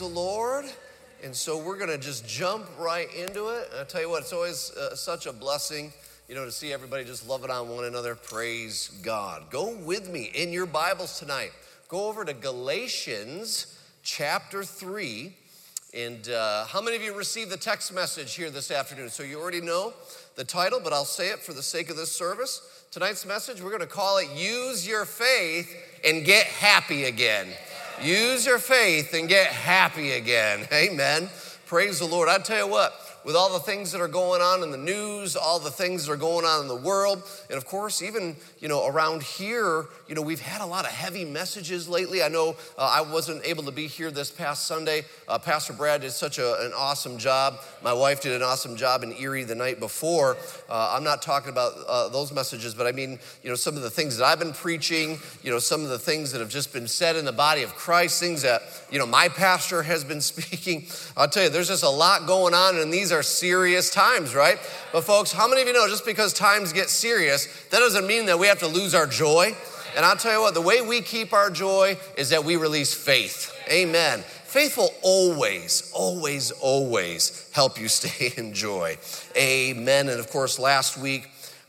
The Lord. And so we're going to just jump right into it. And I tell you what, it's always such a blessing, to see everybody just loving on one another. Praise God. Go with me in your Bibles tonight. Go over to Galatians chapter 3. And how many of you received the text message here this afternoon? So you already know the title, but I'll say it for the sake of this service. Tonight's message, we're going to call it Use Your Faith and Get Happy Again. Use your faith and get happy again. Amen. Praise the Lord. I tell you what, with all the things that are going on in the news, all the things that are going on in the world, and of course, even, around here, we've had a lot of heavy messages lately. I know I wasn't able to be here this past Sunday. Pastor Brad did such an awesome job. My wife did an awesome job in Erie the night before. I'm not talking about those messages, but I mean, some of the things that I've been preaching, some of the things that have just been said in the body of Christ, things that, my pastor has been speaking. I'll tell you, there's just a lot going on, and these are serious times, right? But folks, how many of you know just because times get serious, that doesn't mean that we have to lose our joy? And I'll tell you what, the way we keep our joy is that we release faith. Amen. Faith will always, always, always help you stay in joy. Amen. And of course, last week,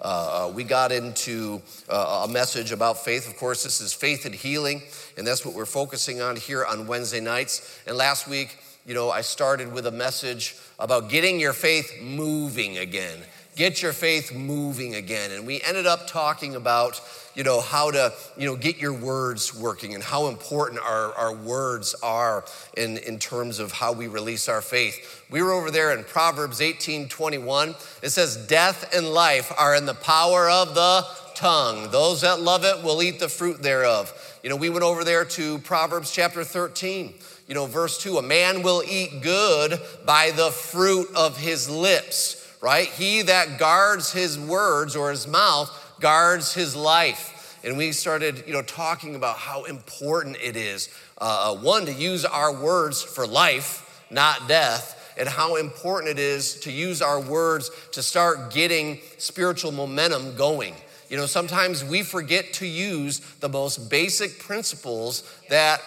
we got into a message about faith. Of course, this is faith and healing, and that's what we're focusing on here on Wednesday nights. And last week, I started with a message about getting your faith moving again. Get your faith moving again. And we ended up talking about, how to, get your words working and how important our words are in terms of how we release our faith. We were over there in Proverbs 18:21. It says, death and life are in the power of the tongue. Those that love it will eat the fruit thereof. We went over there to Proverbs chapter 13. Verse 2, a man will eat good by the fruit of his lips, right? He that guards his words or his mouth guards his life. And we started, talking about how important it is, one, to use our words for life, not death, and how important it is to use our words to start getting spiritual momentum going. Sometimes we forget to use the most basic principles that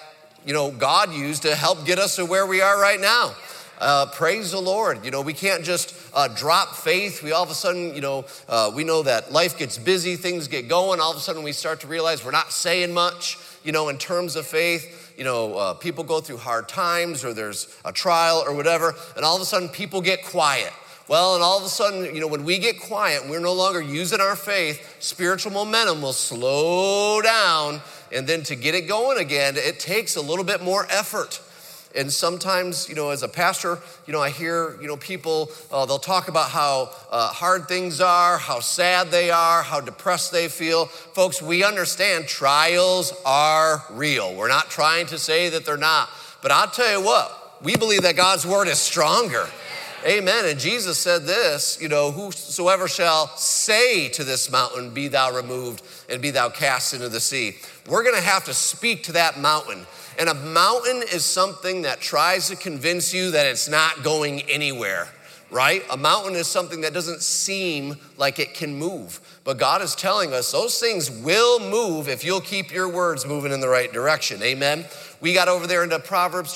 God used to help get us to where we are right now. Praise the Lord. We can't just drop faith. We all of a sudden, we know that life gets busy, things get going. All of a sudden we start to realize we're not saying much, in terms of faith. People go through hard times or there's a trial or whatever, and all of a sudden people get quiet. Well, and all of a sudden, when we get quiet and we're no longer using our faith, spiritual momentum will slow down. And then to get it going again, it takes a little bit more effort. And sometimes, as a pastor, I hear, people, they'll talk about how hard things are, how sad they are, how depressed they feel. Folks, we understand trials are real. We're not trying to say that they're not. But I'll tell you what, we believe that God's word is stronger. Amen. And Jesus said this, whosoever shall say to this mountain, be thou removed and be thou cast into the sea. We're going to have to speak to that mountain. And a mountain is something that tries to convince you that it's not going anywhere, right? A mountain is something that doesn't seem like it can move. But God is telling us those things will move if you'll keep your words moving in the right direction. Amen. We got over there into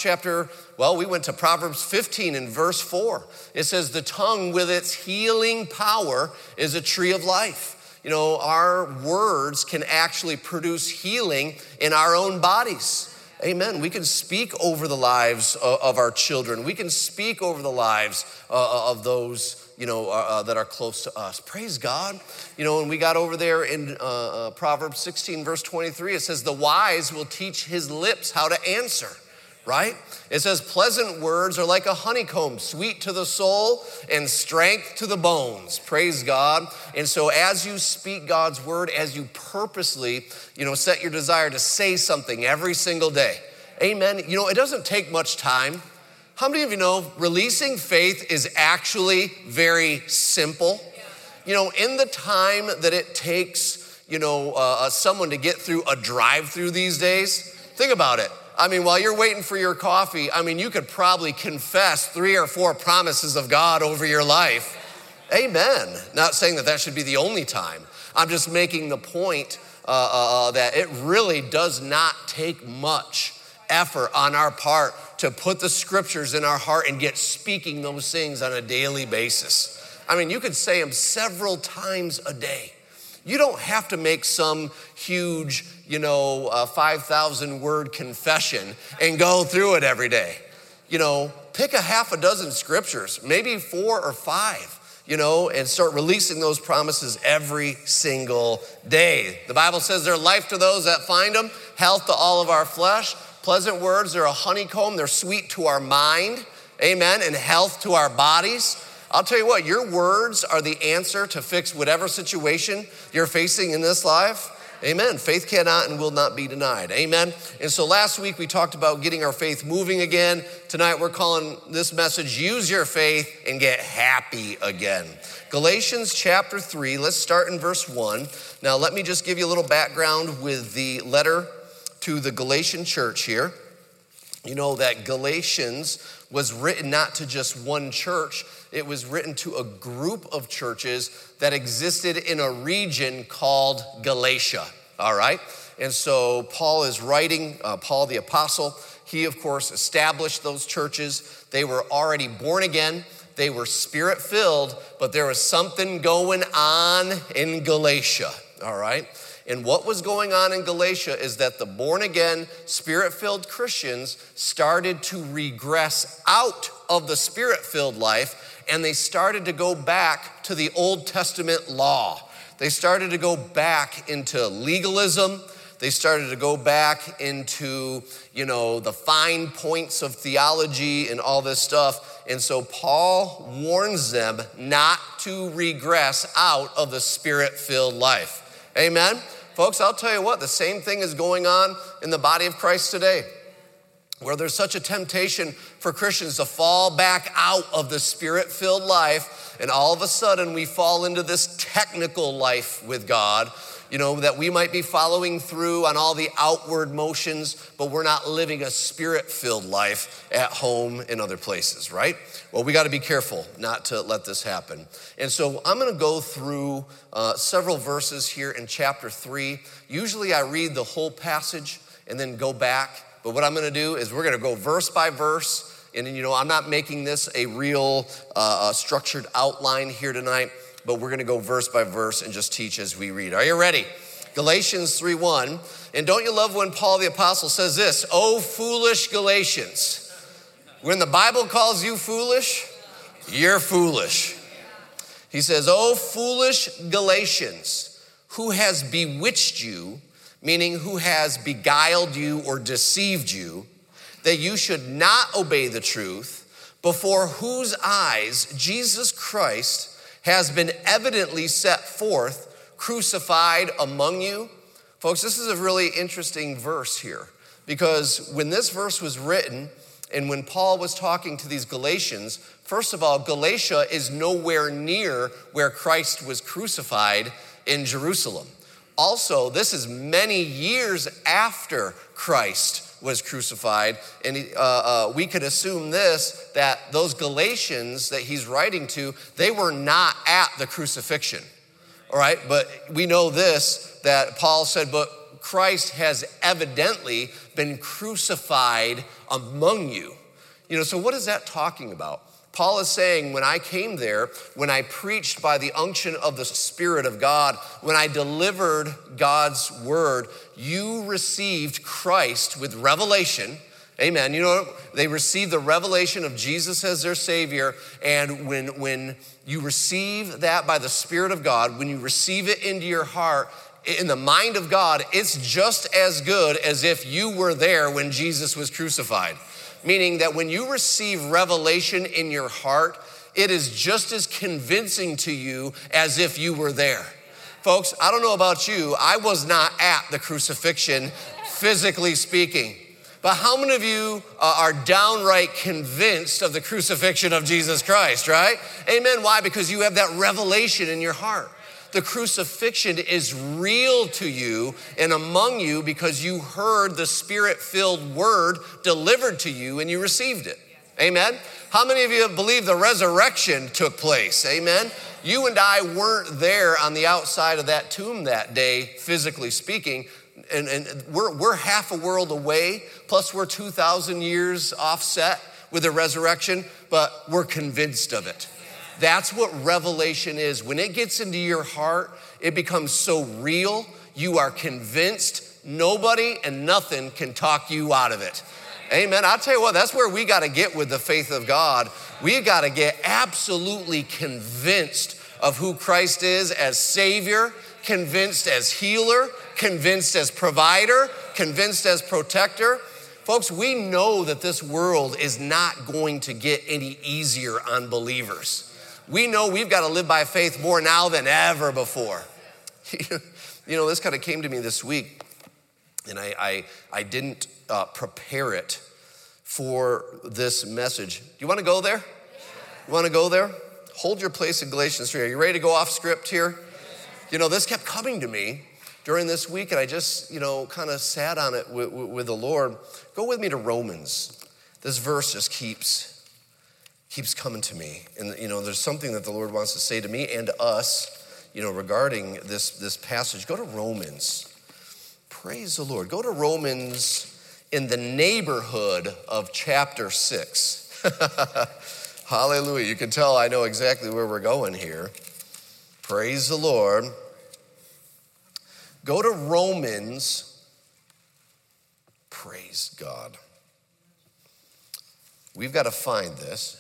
we went to Proverbs 15 in verse 4. It says, the tongue with its healing power is a tree of life. Our words can actually produce healing in our own bodies. Amen. We can speak over the lives of our children. We can speak over the lives of those, that are close to us. Praise God. And we got over there in Proverbs 16, verse 23, it says, the wise will teach his lips how to answer, right? It says, pleasant words are like a honeycomb, sweet to the soul and strength to the bones. Praise God. And so as you speak God's word, as you purposely, set your desire to say something every single day. Amen. It doesn't take much time. How many of you know releasing faith is actually very simple? In the time that it takes, someone to get through a drive-through these days, think about it. While you're waiting for your coffee, you could probably confess 3 or 4 promises of God over your life. Amen. Not saying that should be the only time. I'm just making the point that it really does not take much effort on our part to put the scriptures in our heart and get speaking those things on a daily basis. I mean, you could say them several times a day. You don't have to make some huge, 5,000 word confession and go through it every day. Pick a half a dozen scriptures, maybe 4 or 5, and start releasing those promises every single day. The Bible says they're life to those that find them, health to all of our flesh. Pleasant words, they're a honeycomb, they're sweet to our mind, amen, and health to our bodies. I'll tell you what, your words are the answer to fix whatever situation you're facing in this life. Amen. Faith cannot and will not be denied. Amen. And so last week we talked about getting our faith moving again. Tonight we're calling this message, Use Your Faith and Get Happy Again. Galatians chapter 3, let's start in verse 1. Now let me just give you a little background with the letter to the Galatian church here. You know that Galatians was written not to just one church, it was written to a group of churches that existed in a region called Galatia, all right? And so Paul is writing, Paul the apostle, he of course established those churches. They were already born again, they were spirit-filled, but there was something going on in Galatia, all right? And what was going on in Galatia is that the born-again, spirit-filled Christians started to regress out of the spirit-filled life, and they started to go back to the Old Testament law. They started to go back into legalism. They started to go back into, the fine points of theology and all this stuff. And so Paul warns them not to regress out of the spirit-filled life. Amen? Folks, I'll tell you what, the same thing is going on in the body of Christ today, where there's such a temptation for Christians to fall back out of the spirit-filled life, and all of a sudden we fall into this technical life with God, that we might be following through on all the outward motions, but we're not living a spirit-filled life at home and other places, right? Well, we got to be careful not to let this happen. And so I'm going to go through several verses here in chapter 3. Usually I read the whole passage and then go back. But what I'm going to do is we're going to go verse by verse. And, I'm not making this a real structured outline here tonight, but we're going to go verse by verse and just teach as we read. Are you ready? Galatians 3:1. And don't you love when Paul the apostle says this, "Oh, foolish Galatians." When the Bible calls you foolish, you're foolish. He says, "Oh, foolish Galatians, who has bewitched you," meaning who has beguiled you or deceived you, "that you should not obey the truth, before whose eyes Jesus Christ has been evidently set forth, crucified among you." Folks, this is a really interesting verse here, because when this verse was written and when Paul was talking to these Galatians, first of all, Galatia is nowhere near where Christ was crucified in Jerusalem. Also, this is many years after Christ was crucified, and we could assume this, that those Galatians that he's writing to, they were not at the crucifixion, all right? But we know this, that Paul said, but Christ has evidently been crucified among you. So what is that talking about? Paul is saying, when I came there, when I preached by the unction of the Spirit of God, when I delivered God's word, you received Christ with revelation. Amen. They received the revelation of Jesus as their Savior. And when you receive that by the Spirit of God, when you receive it into your heart, in the mind of God, it's just as good as if you were there when Jesus was crucified. Meaning that when you receive revelation in your heart, it is just as convincing to you as if you were there. Folks, I don't know about you, I was not at the crucifixion, physically speaking. But how many of you are downright convinced of the crucifixion of Jesus Christ, right? Amen. Why? Because you have that revelation in your heart. The crucifixion is real to you and among you because you heard the Spirit-filled word delivered to you and you received it. Amen? How many of you believe the resurrection took place? Amen? You and I weren't there on the outside of that tomb that day, physically speaking. and we're half a world away, plus we're 2,000 years offset with the resurrection, but we're convinced of it. That's what revelation is. When it gets into your heart, it becomes so real, you are convinced nobody and nothing can talk you out of it. Amen. I'll tell you what, that's where we got to get with the faith of God. We got to get absolutely convinced of who Christ is as Savior, convinced as healer, convinced as provider, convinced as protector. Folks, we know that this world is not going to get any easier on believers. We know we've got to live by faith more now than ever before. You know, this kind of came to me this week, and I didn't prepare it for this message. You want to go there? You want to go there? Hold your place in Galatians 3. Are you ready to go off script here? You know, this kept coming to me during this week, and I just, kind of sat on it with the Lord. Go with me to Romans. This verse just keeps coming to me. And, there's something that the Lord wants to say to me and to us, regarding this passage. Go to Romans. Praise the Lord. Go to Romans in the neighborhood of chapter 6. Hallelujah. You can tell I know exactly where we're going here. Praise the Lord. Go to Romans. Praise God. We've got to find this.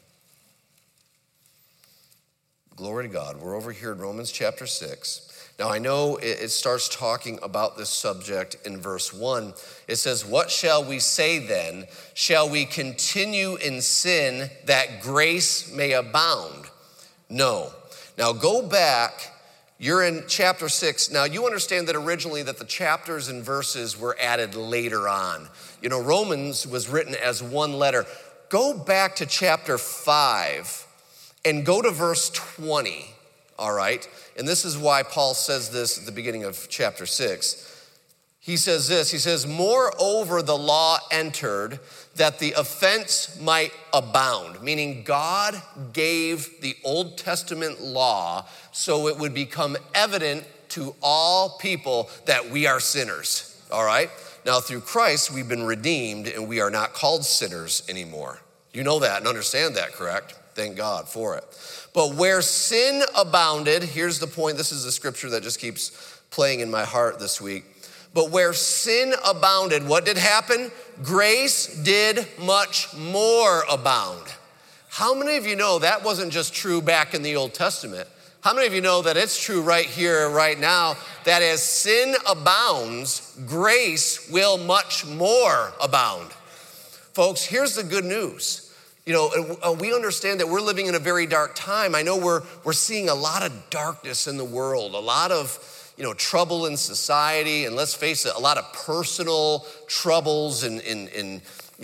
Glory to God. We're over here in Romans chapter 6. Now, I know it starts talking about this subject in verse 1. It says, "What shall we say then? Shall we continue in sin that grace may abound? No." Now, go back. You're in chapter 6. Now, you understand that originally that the chapters and verses were added later on. Romans was written as one letter. Go back to chapter 5 and go to verse 20, all right? And this is why Paul says this at the beginning of chapter 6. He says this, he says, "Moreover, the law entered that the offense might abound," meaning God gave the Old Testament law so it would become evident to all people that we are sinners, all right? Now, through Christ, we've been redeemed and we are not called sinners anymore. You know that and understand that, correct? Thank God for it. But where sin abounded, here's the point. This is the scripture that just keeps playing in my heart this week. But where sin abounded, what did happen? Grace did much more abound. How many of you know that wasn't just true back in the Old Testament? How many of you know that it's true right here, right now, that as sin abounds, grace will much more abound? Folks, here's the good news. We understand that we're living in a very dark time. I know we're seeing a lot of darkness in the world, a lot of, trouble in society, and let's face it, a lot of personal troubles and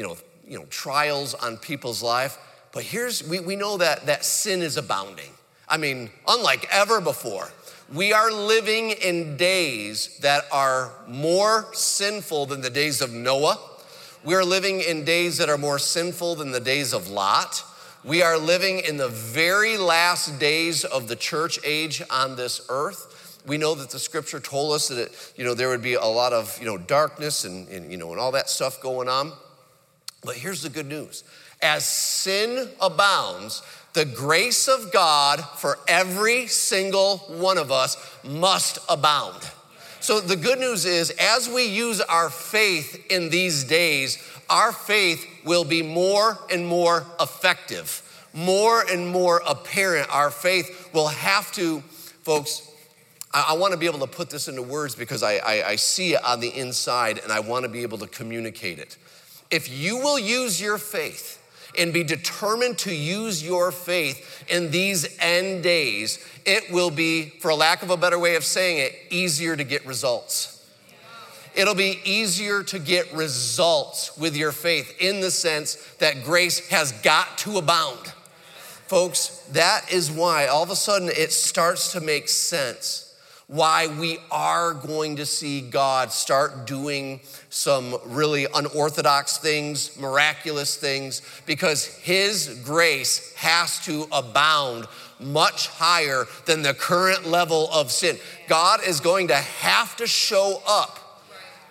trials on people's life. But we know that sin is abounding. I mean, unlike ever before. We are living in days that are more sinful than the days of Noah. We are living in days that are more sinful than the days of Lot. We are living in the very last days of the church age on this earth. We know that the scripture told us that there would be a lot of darkness and all that stuff going on. But here's the good news. As sin abounds, the grace of God for every single one of us must abound. So the good news is, as we use our faith in these days, our faith will be more and more effective, more and more apparent. Our faith will have to, folks, I want to be able to put this into words because I see it on the inside and I want to be able to communicate it. If you will use your faith and be determined to use your faith in these end days, it will be, for lack of a better way of saying it, easier to get results. It'll be easier to get results with your faith in the sense that grace has got to abound. Folks, that is why all of a sudden it starts to make sense why we are going to see God start doing some really unorthodox things, miraculous things, because his grace has to abound much higher than the current level of sin. God is going to have to show up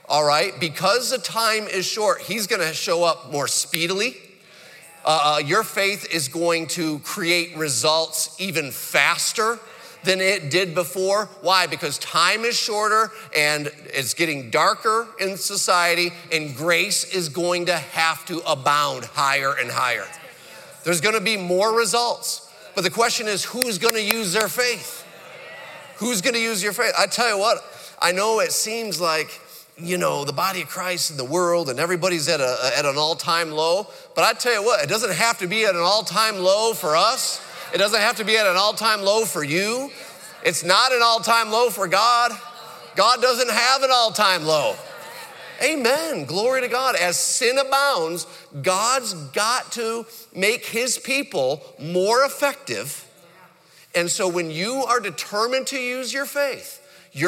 all right, because the time is short, he's gonna show up more speedily. Your faith is going to create results even faster than it did before. Why? Because time is shorter and it's getting darker in society, and grace is going to have to abound higher and higher. There's gonna be more results, but the question is, who's gonna use their faith? Who's gonna use your faith? I tell you what, I know it seems like, the body of Christ and the world and everybody's at an all-time low, but I tell you what, it doesn't have to be at an all-time low for us. It doesn't have to be at an all-time low for you. It's not an all-time low for God. God doesn't have an all-time low. Amen. Glory to God. As sin abounds, God's got to make his people more effective. And so when you are determined to use your faith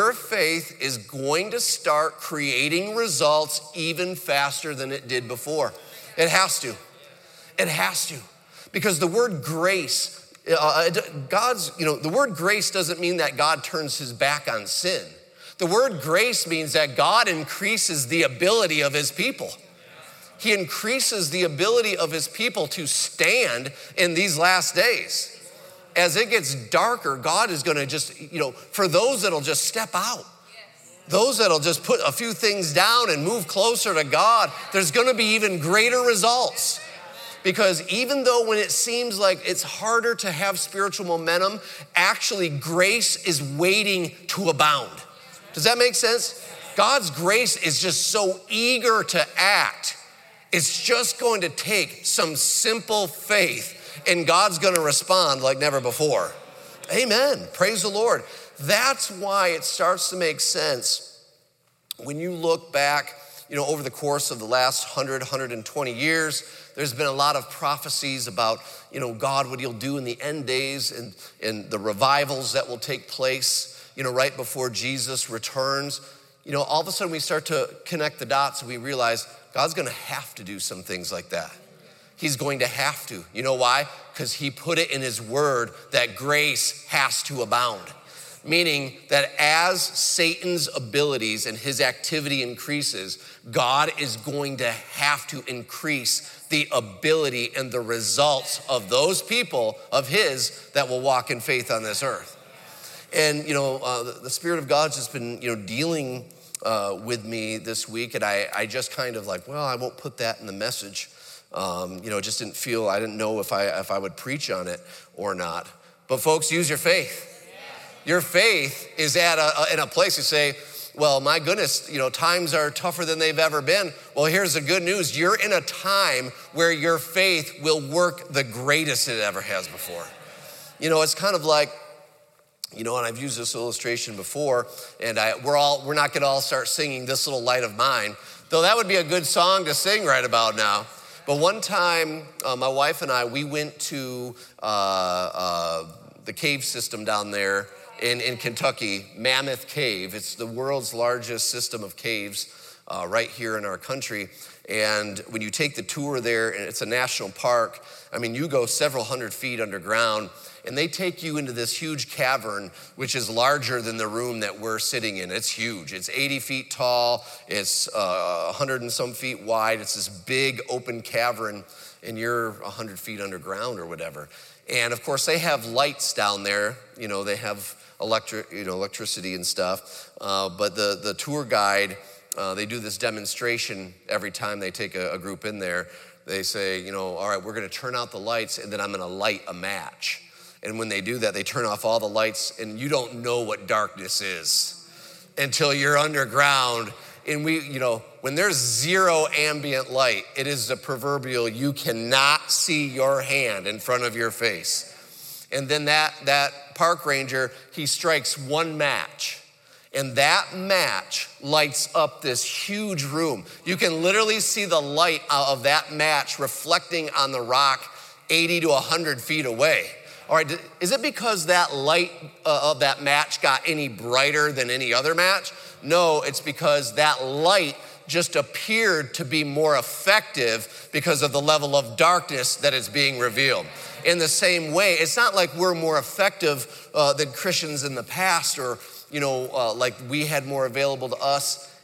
is going to start creating results even faster than it did before. It has to. It has to. Because the word grace, the word grace doesn't mean that God turns his back on sin. The word grace means that God increases the ability of his people. He increases the ability of his people to stand in these last days. As it gets darker, God is gonna just, for those that'll just step out, those that'll just put a few things down and move closer to God, there's gonna be even greater results. Because even though when it seems like it's harder to have spiritual momentum, actually grace is waiting to abound. Does that make sense? God's grace is just so eager to act. It's just going to take some simple faith, and God's gonna respond like never before. Amen, praise the Lord. That's why it starts to make sense when you look back, over the course of the last 120 years, there's been a lot of prophecies about, God, what he'll do in the end days and the revivals that will take place, right before Jesus returns. All of a sudden we start to connect the dots and we realize God's gonna have to do some things like that. He's going to have to. You know why? Because he put it in his word that grace has to abound. Meaning that as Satan's abilities and his activity increases, God is going to have to increase the ability and the results of those people of his that will walk in faith on this earth. And, the Spirit of God's just been, dealing with me this week, and I just kind of I won't put that in the message. Just I didn't know if I would preach on it or not. But folks, use your faith. Your faith is in a place you say, well, my goodness, times are tougher than they've ever been. Well, here's the good news. You're in a time where your faith will work the greatest it ever has before. It's kind of like, and I've used this illustration before, and we're not gonna all start singing This Little Light of Mine, though that would be a good song to sing right about now. But one time, my wife and I, we went to the cave system down there in Kentucky, Mammoth Cave. It's the world's largest system of caves right here in our country. And when you take the tour there, and it's a national park, you go several hundred feet underground, and they take you into this huge cavern, which is larger than the room that we're sitting in. It's huge. It's 80 feet tall. It's 100 and some feet wide. It's this big open cavern, and you're 100 feet underground or whatever. And of course, they have lights down there. They have electricity and stuff. But the tour guide, they do this demonstration every time they take a group in there. They say, all right, we're gonna turn out the lights, and then I'm gonna light a match. And when they do that, they turn off all the lights, and you don't know what darkness is until you're underground. And when there's zero ambient light, it is the proverbial, you cannot see your hand in front of your face. And then that park ranger, he strikes one match, and that match lights up this huge room. You can literally see the light of that match reflecting on the rock 80 to 100 feet away. All right, is it because that light of that match got any brighter than any other match? No, it's because that light just appeared to be more effective because of the level of darkness that is being revealed. In the same way, it's not like we're more effective than Christians in the past, or like we had more available to us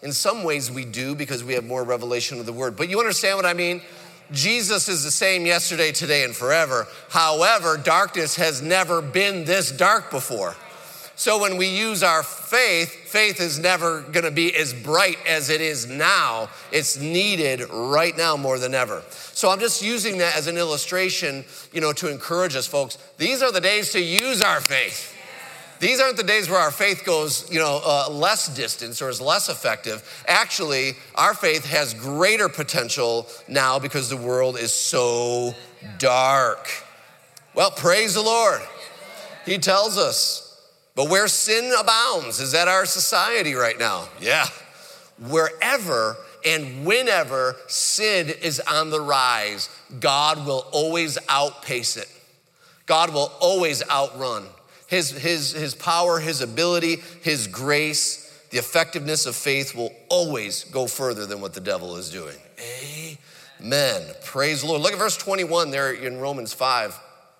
In some ways we do because we have more revelation of the word. But you understand what I mean? Jesus is the same yesterday, today, and forever. However, darkness has never been this dark before. So when we use our faith, faith is never gonna be as bright as it is now. It's needed right now more than ever. So I'm just using that as an illustration, to encourage us, folks. These are the days to use our faith. These aren't the days where our faith goes, less distance or is less effective. Actually, our faith has greater potential now because the world is so dark. Well, praise the Lord. He tells us, but where sin abounds, is that our society right now? Yeah. Wherever and whenever sin is on the rise, God will always outpace it. God will always outrun. His power, his ability, his grace, the effectiveness of faith will always go further than what the devil is doing. Amen. Praise the Lord. Look at verse 21 there in Romans 5.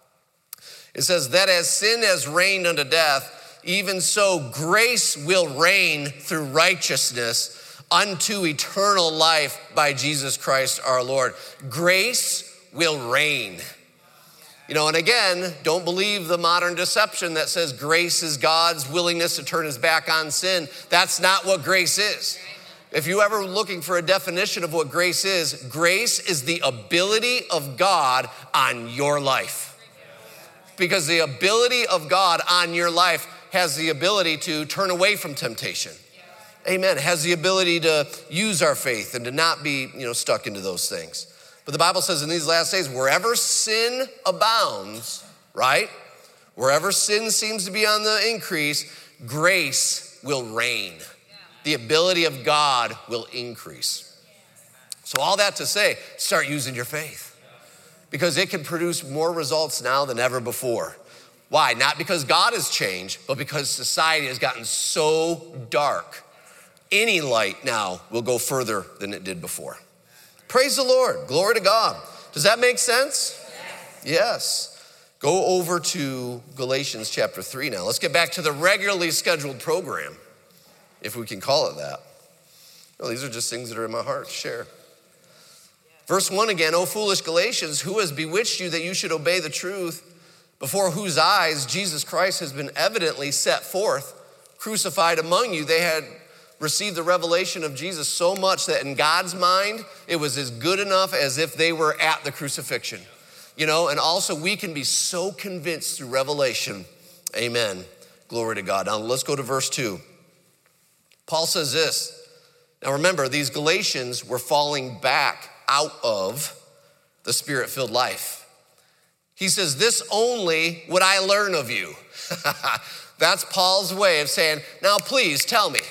It says, that as sin has reigned unto death, even so grace will reign through righteousness unto eternal life by Jesus Christ our Lord. Grace will reign. And again, don't believe the modern deception that says grace is God's willingness to turn his back on sin. That's not what grace is. If you're ever looking for a definition of what grace is the ability of God on your life. Because the ability of God on your life has the ability to turn away from temptation. Amen. It has the ability to use our faith and to not be, stuck into those things. But the Bible says in these last days, wherever sin abounds, right? Wherever sin seems to be on the increase, grace will reign. The ability of God will increase. So all that to say, start using your faith. Because it can produce more results now than ever before. Why? Not because God has changed, but because society has gotten so dark. Any light now will go further than it did before. Praise the Lord. Glory to God. Does that make sense? Yes. Go over to Galatians chapter 3 now. Let's get back to the regularly scheduled program, if we can call it that. Well, these are just things that are in my heart to share. Verse 1 again, O foolish Galatians, who has bewitched you that you should obey the truth, before whose eyes Jesus Christ has been evidently set forth, crucified among you? They had received the revelation of Jesus so much that in God's mind, it was as good enough as if they were at the crucifixion. And also we can be so convinced through revelation. Amen. Glory to God. Now let's go to verse 2. Paul says this. Now remember, these Galatians were falling back out of the Spirit-filled life. He says, this only would I learn of you. That's Paul's way of saying, now please tell me.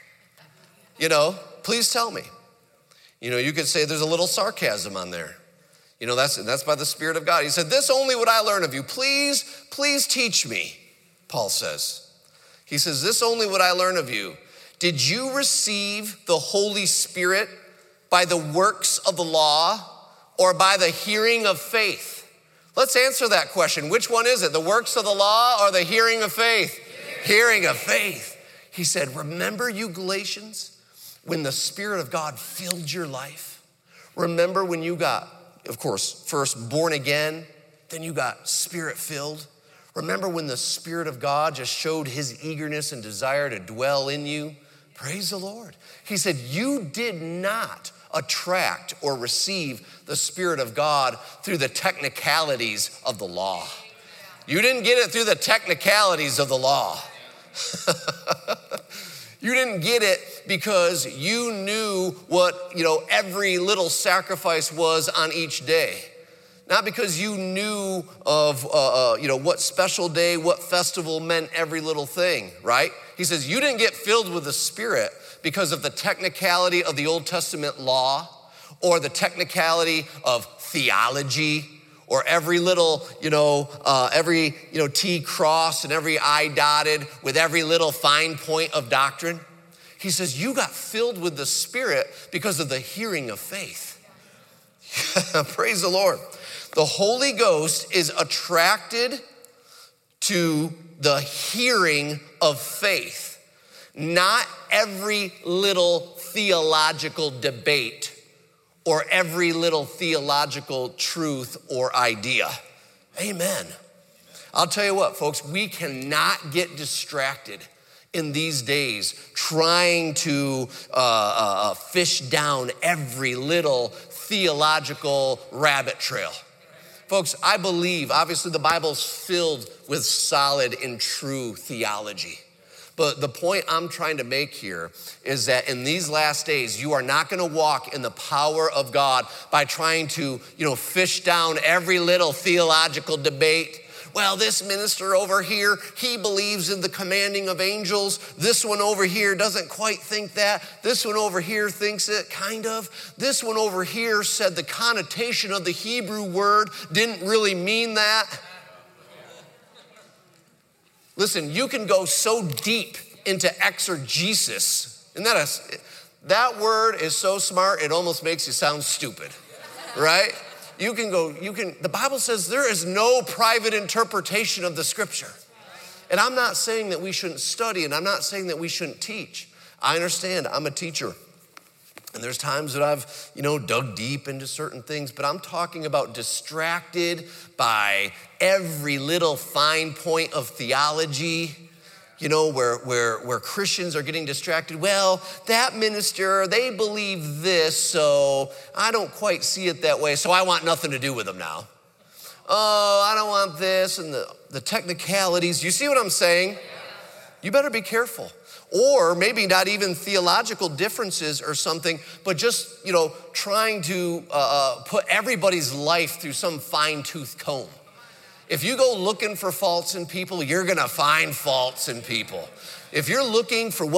Please tell me. You could say there's a little sarcasm on there. That's by the Spirit of God. He said, this only would I learn of you. Please teach me, Paul says. He says, this only would I learn of you. Did you receive the Holy Spirit by the works of the law or by the hearing of faith? Let's answer that question. Which one is it? The works of the law or the hearing of faith? Hearing of faith. He said, remember you Galatians, when the Spirit of God filled your life? Remember when you got, of course, first born again, then you got Spirit filled? Remember when the Spirit of God just showed his eagerness and desire to dwell in you? Praise the Lord. He said, you did not attract or receive the Spirit of God through the technicalities of the law. You didn't get it through the technicalities of the law. You didn't get it because you knew what, every little sacrifice was on each day. Not because you knew of, what special day, what festival meant every little thing, right? He says, you didn't get filled with the Spirit because of the technicality of the Old Testament law or the technicality of theology or every little, every T crossed and every I dotted with every little fine point of doctrine. He says, you got filled with the Spirit because of the hearing of faith. Praise the Lord. The Holy Ghost is attracted to the hearing of faith. not every little theological debate or every little theological truth or idea. Amen. I'll tell you what, folks, we cannot get distracted in these days trying to fish down every little theological rabbit trail. Folks, I believe, obviously the Bible's filled with solid and true theology. But the point I'm trying to make here is that in these last days, you are not gonna walk in the power of God by trying to, fish down every little theological debate. Well, this minister over here, he believes in the commanding of angels. This one over here doesn't quite think that. This one over here thinks it, kind of. This one over here said the connotation of the Hebrew word didn't really mean that. Listen, you can go so deep into exegesis. And that word is so smart, it almost makes you sound stupid, right? The Bible says there is no private interpretation of the scripture. And I'm not saying that we shouldn't study, and I'm not saying that we shouldn't teach. I understand, I'm a teacher. And there's times that I've, dug deep into certain things, but I'm talking about distracted by every little fine point of theology, where Christians are getting distracted. Well, that minister, they believe this, so I don't quite see it that way, so I want nothing to do with them now. Oh, I don't want this, and the technicalities. You see what I'm saying? You better be careful. Or maybe not even theological differences or something, but just, trying to put everybody's life through some fine-tooth comb. If you go looking for faults in people, you're gonna find faults in people. If you're looking for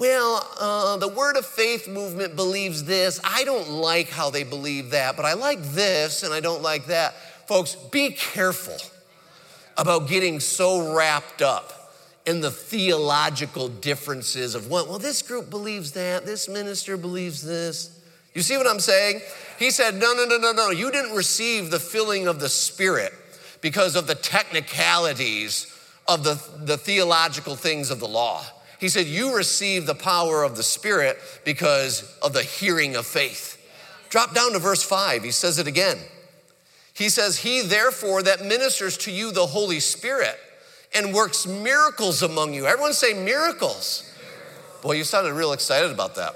the Word of Faith movement believes this, I don't like how they believe that, but I like this and I don't like that. Folks, be careful about getting so wrapped up in the theological differences of this group believes that, this minister believes this. You see what I'm saying? He said, no, you didn't receive the filling of the Spirit because of the technicalities of the theological things of the law. He said, you received the power of the Spirit because of the hearing of faith. Drop down to verse 5, he says it again. He says, he therefore that ministers to you the Holy Spirit and works miracles among you. Everyone say miracles. Boy, you sounded real excited about that.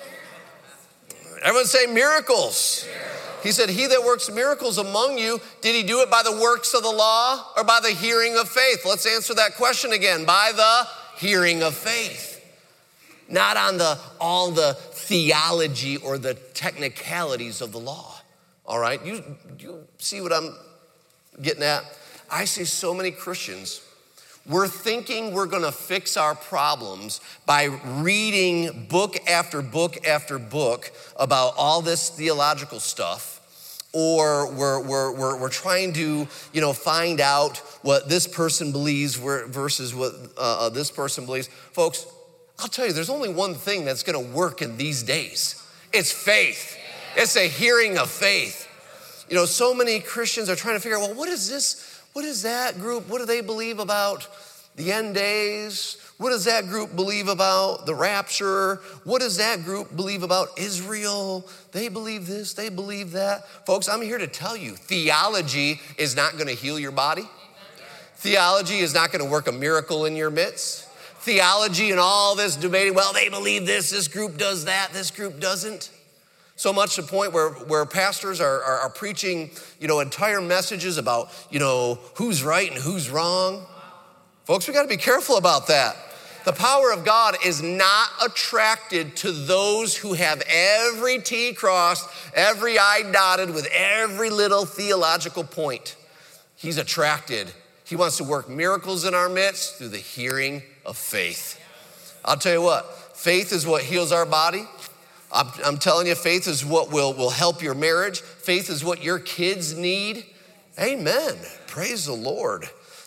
Everyone say miracles. He said, he that works miracles among you, did he do it by the works of the law or by the hearing of faith? Let's answer that question again. By the hearing of faith. Not on all the theology or the technicalities of the law. All right, you see what I'm getting at? I see so many Christians, we're thinking we're gonna fix our problems by reading book after book after book about all this theological stuff, or we're trying to find out what this person believes versus what this person believes. Folks, I'll tell you, there's only one thing that's gonna work in these days. It's faith. It's a hearing of faith. So many Christians are trying to figure out, what is this? What is that group? What do they believe about the end days? What does that group believe about the rapture? What does that group believe about Israel? They believe this, they believe that. Folks, I'm here to tell you, theology is not gonna heal your body. Theology is not gonna work a miracle in your midst. Theology and all this debating, they believe this group does that, this group doesn't. So much to the point where pastors are preaching, entire messages about, who's right and who's wrong. Folks, we gotta be careful about that. The power of God is not attracted to those who have every T crossed, every I dotted with every little theological point. He's attracted. He wants to work miracles in our midst through the hearing of faith. I'll tell you what, faith is what heals our body. I'm telling you, faith is what will help your marriage. Faith is what your kids need. Amen. Praise the Lord.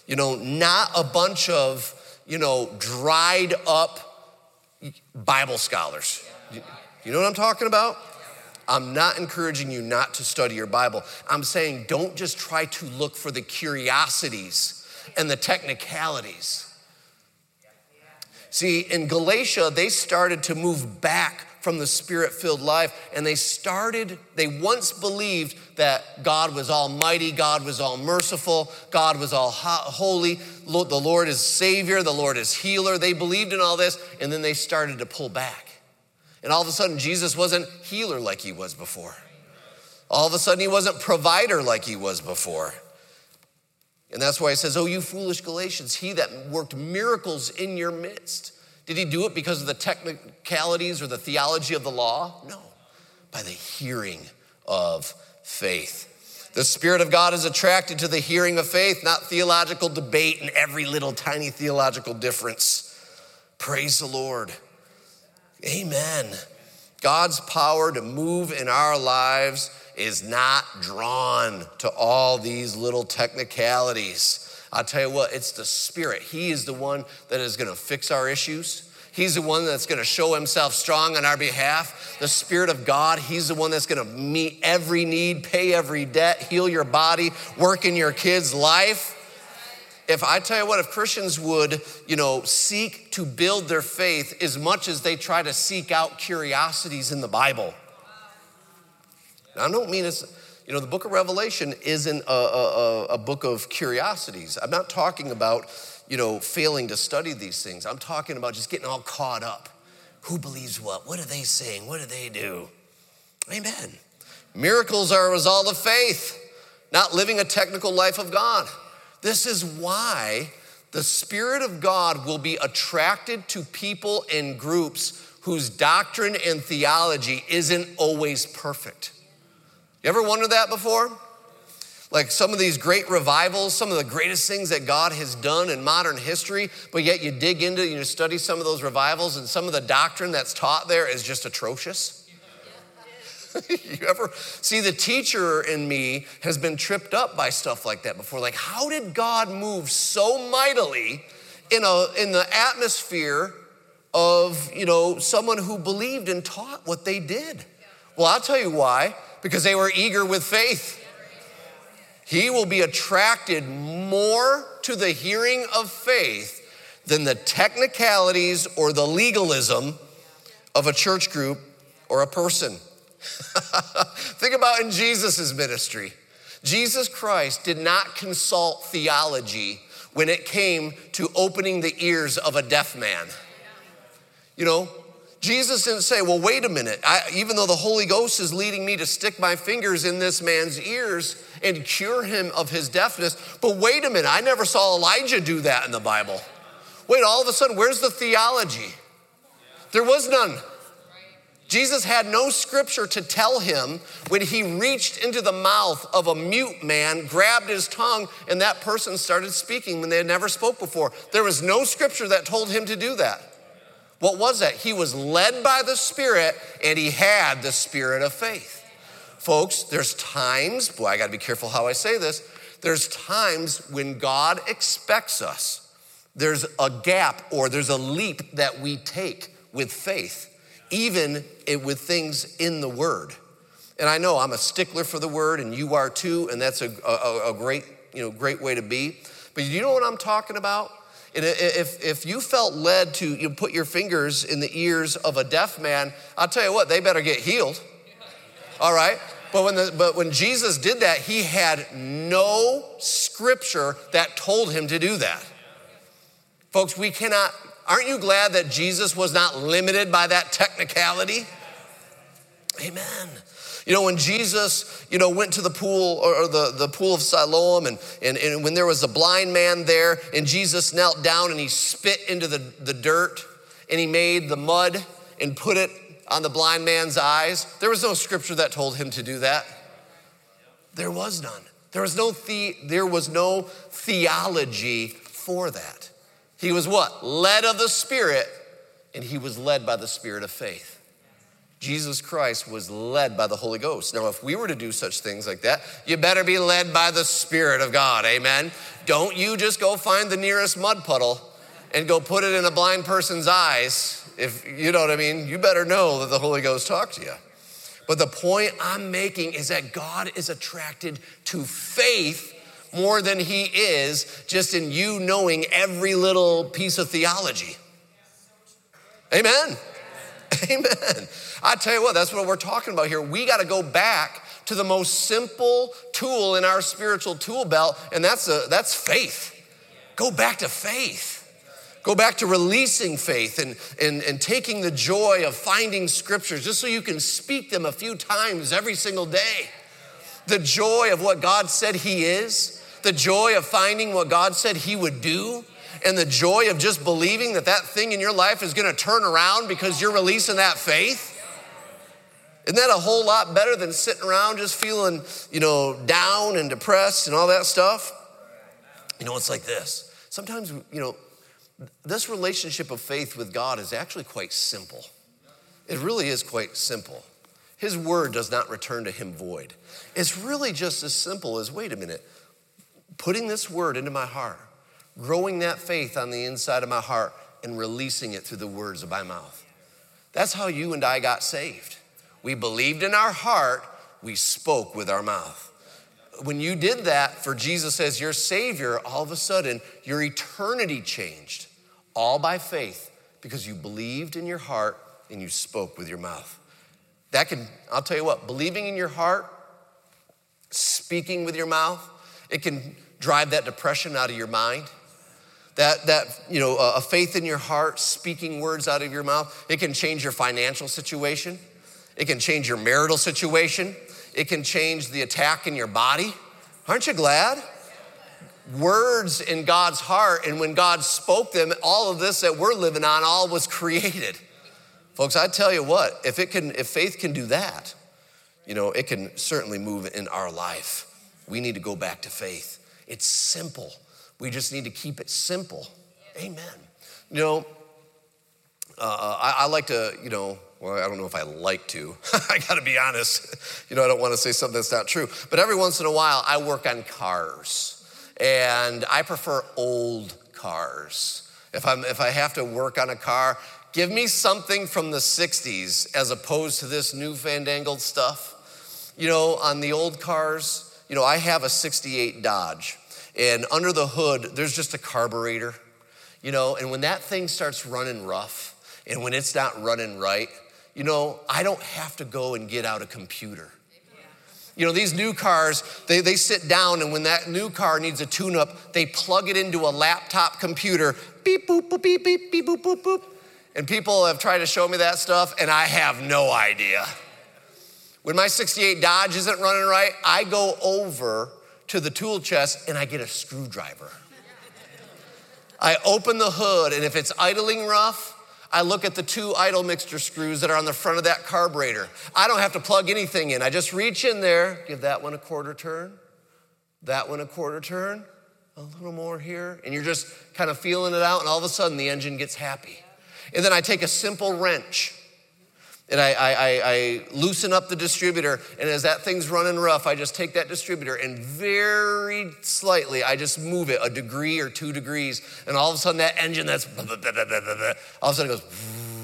Not a bunch of, dried up Bible scholars. You know what I'm talking about? I'm not encouraging you not to study your Bible. I'm saying don't just try to look for the curiosities and the technicalities. See, in Galatia, they started to move back from the Spirit-filled life, and they once believed that God was almighty, God was all merciful, God was all holy, the Lord is Savior, the Lord is healer. They believed in all this, and then they started to pull back. And all of a sudden, Jesus wasn't healer like he was before. All of a sudden, he wasn't provider like he was before. And that's why he says, oh, you foolish Galatians, he that worked miracles in your midst. Did he do it because of the technicalities or the theology of the law? No, by the hearing of faith. The Spirit of God is attracted to the hearing of faith, not theological debate and every little tiny theological difference. Praise the Lord. Amen. God's power to move in our lives is not drawn to all these little technicalities. I'll tell you what, it's the Spirit. He is the one that is gonna fix our issues. He's the one that's gonna show himself strong on our behalf. The Spirit of God, he's the one that's gonna meet every need, pay every debt, heal your body, work in your kids' life. If Christians would, seek to build their faith as much as they try to seek out curiosities in the Bible. Now, I don't mean it's, the book of Revelation isn't a book of curiosities. I'm not talking about, failing to study these things. I'm talking about just getting all caught up. Who believes what? What are they saying? What do they do? Amen. Miracles are a result of faith, not living a technical life of God. This is why the Spirit of God will be attracted to people and groups whose doctrine and theology isn't always perfect. You ever wondered that before? Like some of these great revivals, some of the greatest things that God has done in modern history, but yet you dig into, study some of those revivals and some of the doctrine that's taught there is just atrocious. You ever see the teacher in me has been tripped up by stuff like that before? Like, how did God move so mightily in the atmosphere of, someone who believed and taught what they did? Well, I'll tell you why. Because they were eager with faith. He will be attracted more to the hearing of faith than the technicalities or the legalism of a church group or a person. Think about in Jesus' ministry. Jesus Christ did not consult theology when it came to opening the ears of a deaf man. Jesus didn't say, well, wait a minute. Even though the Holy Ghost is leading me to stick my fingers in this man's ears and cure him of his deafness, but wait a minute, I never saw Elijah do that in the Bible. Wait, all of a sudden, where's the theology? There was none. Jesus had no scripture to tell him when he reached into the mouth of a mute man, grabbed his tongue, and that person started speaking when they had never spoke before. There was no scripture that told him to do that. What was that? He was led by the Spirit, and he had the spirit of faith. Folks, there's times, I gotta be careful how I say this, there's times when God expects us. There's a gap or there's a leap that we take with faith, even with things in the Word. And I know I'm a stickler for the Word, and you are too, and that's a great way to be. But you know what I'm talking about? And if you felt led to put your fingers in the ears of a deaf man, I'll tell you what, they better get healed. All right? But when Jesus did that, he had no scripture that told him to do that. Folks, aren't you glad that Jesus was not limited by that technicality? Amen. When Jesus, went to the pool or the pool of Siloam and when there was a blind man there and Jesus knelt down and he spit into the dirt and he made the mud and put it on the blind man's eyes, there was no scripture that told him to do that. There was none. There was no theology for that. He was what? Led of the Spirit, and he was led by the Spirit of faith. Jesus Christ was led by the Holy Ghost. Now, if we were to do such things like that, you better be led by the Spirit of God, amen? Don't you just go find the nearest mud puddle and go put it in a blind person's eyes. If you know what I mean, you better know that the Holy Ghost talked to you. But the point I'm making is that God is attracted to faith more than he is just in you knowing every little piece of theology. Amen. Amen. I tell you what, that's what we're talking about here. We got to go back to the most simple tool in our spiritual tool belt, and that's faith. Go back to faith. Go back to releasing faith and taking the joy of finding scriptures just so you can speak them a few times every single day. The joy of what God said he is, the joy of finding what God said he would do, and the joy of just believing that that thing in your life is going to turn around because you're releasing that faith. Isn't that a whole lot better than sitting around just feeling, down and depressed and all that stuff? It's like this. Sometimes, this relationship of faith with God is actually quite simple. It really is quite simple. His word does not return to him void. It's really just as simple as, wait a minute, putting this word into my heart, growing that faith on the inside of my heart, and releasing it through the words of my mouth. That's how you and I got saved. We believed in our heart, we spoke with our mouth. When you did that for Jesus as your Savior, all of a sudden, your eternity changed, all by faith, because you believed in your heart and you spoke with your mouth. I'll tell you what, believing in your heart, speaking with your mouth, it can drive that depression out of your mind. A faith in your heart, speaking words out of your mouth, it can change your financial situation. It can change your marital situation. It can change the attack in your body. Aren't you glad? Words in God's heart, and when God spoke them, all of this that we're living on, all was created. Folks, I tell you what, if faith can do that, it can certainly move in our life. We need to go back to faith. It's simple. We just need to keep it simple. Amen. I like to, well, I don't know if I like to. I got to be honest. I don't want to say something that's not true. But every once in a while, I work on cars. And I prefer old cars. If I have to work on a car, give me something from the 60s as opposed to this new fandangled stuff. On the old cars, I have a 68 Dodge. And under the hood, there's just a carburetor. And when that thing starts running rough and when it's not running right, I don't have to go and get out a computer. These new cars, they sit down, and when that new car needs a tune-up, they plug it into a laptop computer. Beep, boop, boop, beep, beep, beep, boop, boop, boop. And people have tried to show me that stuff, and I have no idea. When my 68 Dodge isn't running right, I go over to the tool chest, and I get a screwdriver. I open the hood, and if it's idling rough, I look at the 2 idle mixture screws that are on the front of that carburetor. I don't have to plug anything in. I just reach in there, give that one a quarter turn, that one a quarter turn, a little more here, and you're just kind of feeling it out, and all of a sudden the engine gets happy. And then I take a simple wrench, and I loosen up the distributor, and as that thing's running rough, I just take that distributor and very slightly, I just move it 1 degree or 2 degrees, and all of a sudden that engine that's all of a sudden it goes,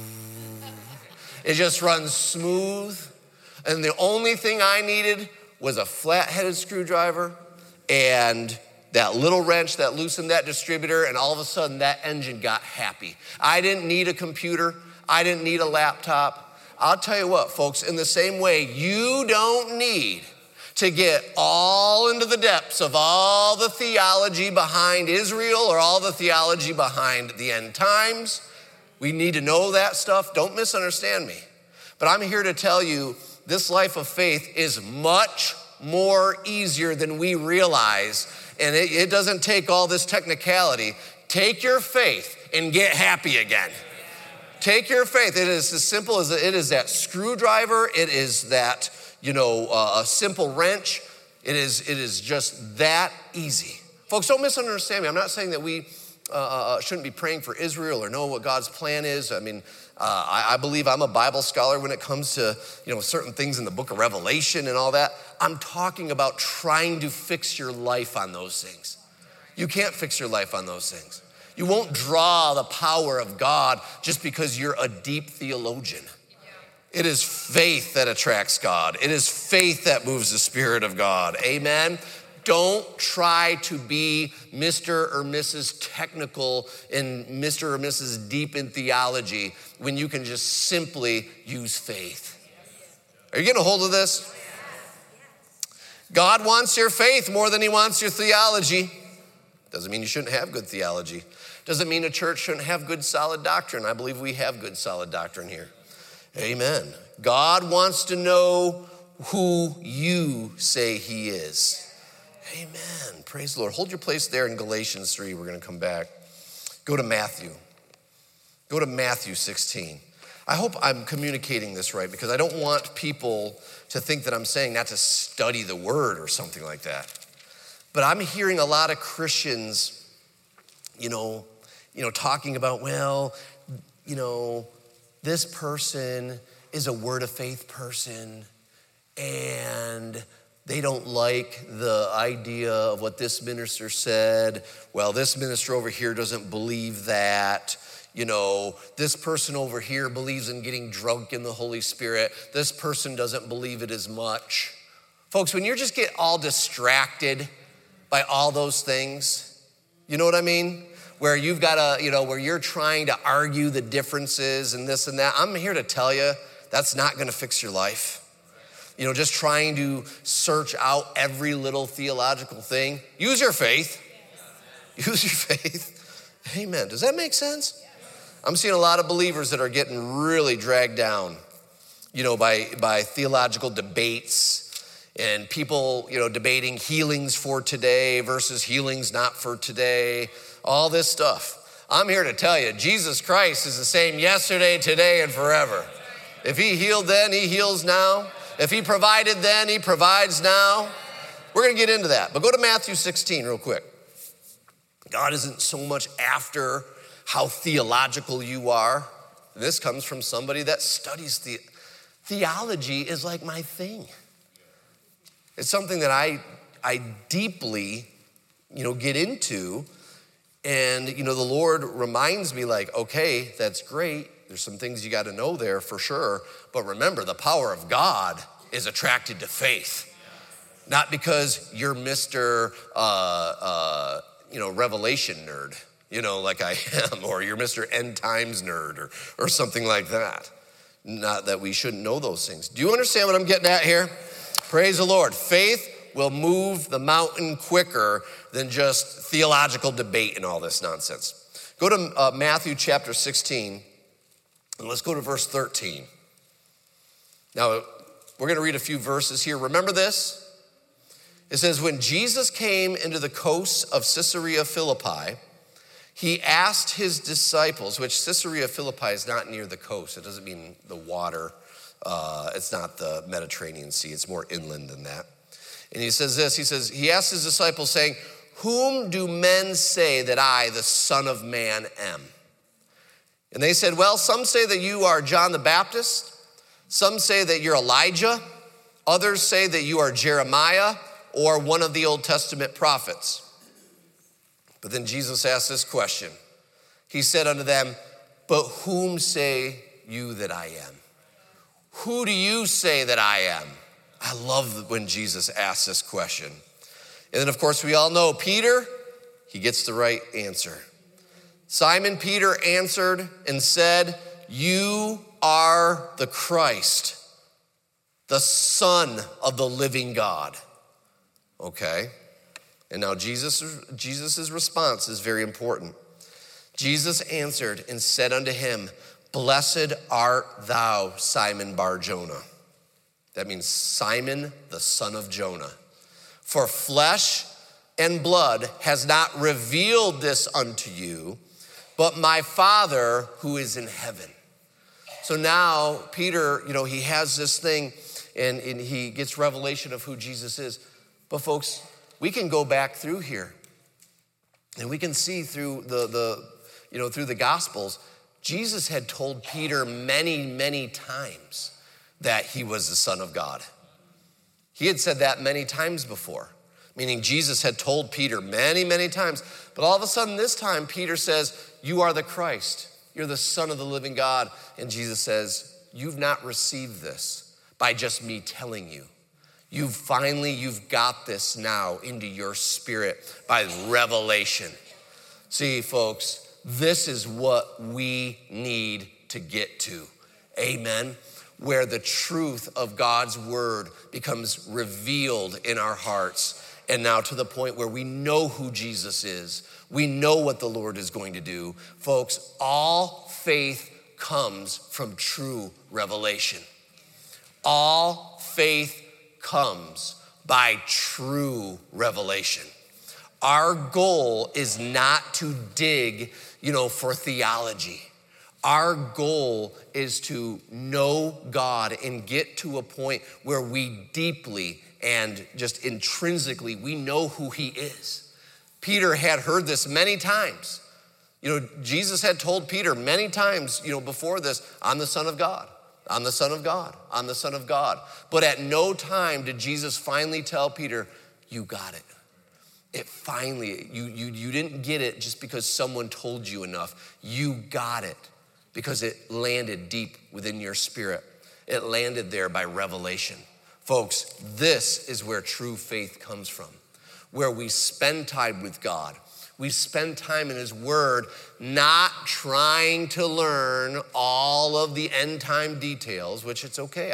it just runs smooth. And the only thing I needed was a flat-headed screwdriver and that little wrench that loosened that distributor, and all of a sudden that engine got happy. I didn't need a computer. I didn't need a laptop. I'll tell you what, folks, in the same way, you don't need to get all into the depths of all the theology behind Israel or all the theology behind the end times. We need to know that stuff. Don't misunderstand me. But I'm here to tell you this life of faith is much more easier than we realize, and it doesn't take all this technicality. Take your faith and get happy again. Take your faith. It is as simple as it is that screwdriver. It is that, a simple wrench. It is just that easy. Folks, don't misunderstand me. I'm not saying that we shouldn't be praying for Israel or know what God's plan is. I mean, I believe I'm a Bible scholar when it comes to, certain things in the book of Revelation and all that. I'm talking about trying to fix your life on those things. You can't fix your life on those things. You won't draw the power of God just because you're a deep theologian. It is faith that attracts God. It is faith that moves the Spirit of God. Amen. Don't try to be Mr. or Mrs. Technical and Mr. or Mrs. Deep in theology when you can just simply use faith. Are you getting a hold of this? God wants your faith more than he wants your theology. Doesn't mean you shouldn't have good theology. Doesn't mean a church shouldn't have good solid doctrine. I believe we have good solid doctrine here. Amen. God wants to know who you say he is. Amen. Praise the Lord. Hold your place there in Galatians 3. We're going to come back. Go to Matthew. Go to Matthew 16. I hope I'm communicating this right because I don't want people to think that I'm saying not to study the word or something like that. But I'm hearing a lot of Christians, talking about, this person is a word of faith person and they don't like the idea of what this minister said. Well, this minister over here doesn't believe that. This person over here believes in getting drunk in the Holy Spirit. This person doesn't believe it as much. Folks, when you just get all distracted by all those things, you know what I mean? Where you've got where you're trying to argue the differences and this and that. I'm here to tell you that's not going to fix your life. Just trying to search out every little theological thing. Use your faith. Use your faith. Amen. Does that make sense? I'm seeing a lot of believers that are getting really dragged down, by theological debates and people, debating healings for today versus healings not for today, all this stuff. I'm here to tell you, Jesus Christ is the same yesterday, today, and forever. If he healed then, he heals now. If he provided then, he provides now. We're going to get into that. But go to Matthew 16 real quick. God isn't so much after how theological you are. This comes from somebody that studies theology is like my thing. It's something that I deeply, get into. And, the Lord reminds me okay, that's great. There's some things you got to know there for sure. But remember, the power of God is attracted to faith. Not because you're Mr. Revelation nerd, like I am, or you're Mr. End Times nerd or something like that. Not that we shouldn't know those things. Do you understand what I'm getting at here? Praise the Lord. Faith will move the mountain quicker than just theological debate and all this nonsense. Go to Matthew chapter 16. And let's go to verse 13. Now, we're going to read a few verses here. Remember this? It says, when Jesus came into the coasts of Caesarea Philippi, he asked his disciples, which Caesarea Philippi is not near the coast. It doesn't mean the water. It's not the Mediterranean Sea. It's more inland than that. And he says this, he asked his disciples saying, whom do men say that I, the Son of Man, am? And they said, well, some say that you are John the Baptist. Some say that you're Elijah. Others say that you are Jeremiah or one of the Old Testament prophets. But then Jesus asked this question. He said unto them, but whom say you that I am? Who do you say that I am? I love when Jesus asks this question. And then, of course, we all know Peter, he gets the right answer. Simon Peter answered and said, you are the Christ, the Son of the living God. Okay. And now Jesus' response is very important. Jesus answered and said unto him, blessed art thou, Simon Bar-Jonah. That means Simon, the son of Jonah. For flesh and blood has not revealed this unto you, but my Father who is in heaven. So now Peter, he has this thing and he gets revelation of who Jesus is. But folks, we can go back through here and we can see through through the Gospels, Jesus had told Peter many, many times that he was the Son of God. He had said that many times before, meaning Jesus had told Peter many, many times. But all of a sudden this time, Peter says, you are the Christ. You're the Son of the living God. And Jesus says, you've not received this by just me telling you. You've got this now into your spirit by revelation. See, folks, this is what we need to get to. Amen. Where the truth of God's word becomes revealed in our hearts. And now to the point where we know who Jesus is. We know what the Lord is going to do. Folks, all faith comes from true revelation. All faith comes by true revelation. Our goal is not to dig, for theology. Our goal is to know God and get to a point where we deeply and just intrinsically, we know who he is. Peter had heard this many times. Jesus had told Peter many times, before this, I'm the Son of God. I'm the Son of God. I'm the Son of God. But at no time did Jesus finally tell Peter, you got it. It finally, you didn't get it just because someone told you enough. You got it because it landed deep within your spirit. It landed there by revelation. Folks, this is where true faith comes from, where we spend time with God. We spend time in his word, not trying to learn all of the end time details, which it's okay.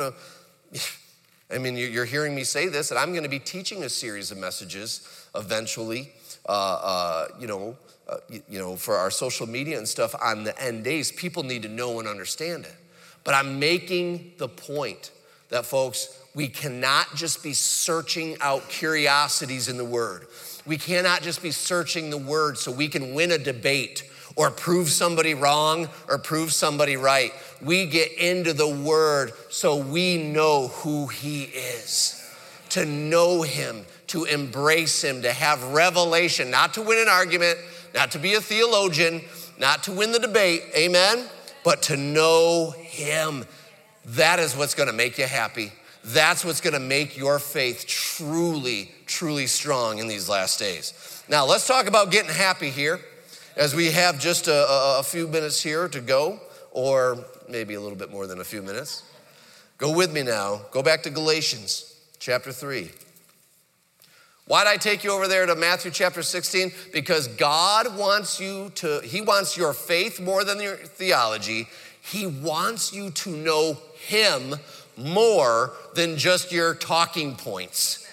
You're hearing me say this, and I'm gonna be teaching a series of messages eventually, for our social media and stuff on the end days. People need to know and understand it. But I'm making the point that, folks, we cannot just be searching out curiosities in the word. We cannot just be searching the word so we can win a debate or prove somebody wrong or prove somebody right. We get into the word so we know who he is, to know him, to embrace him, to have revelation, not to win an argument, not to be a theologian, not to win the debate, amen, but to know him. That is what's gonna make you happy. That's what's gonna make your faith truly, truly strong in these last days. Now, let's talk about getting happy here as we have just a few minutes here to go, or maybe a little bit more than a few minutes. Go with me now. Go back to Galatians chapter 3. Why'd I take you over there to Matthew chapter 16? Because God wants he wants your faith more than your theology. He wants you to know him more than just your talking points.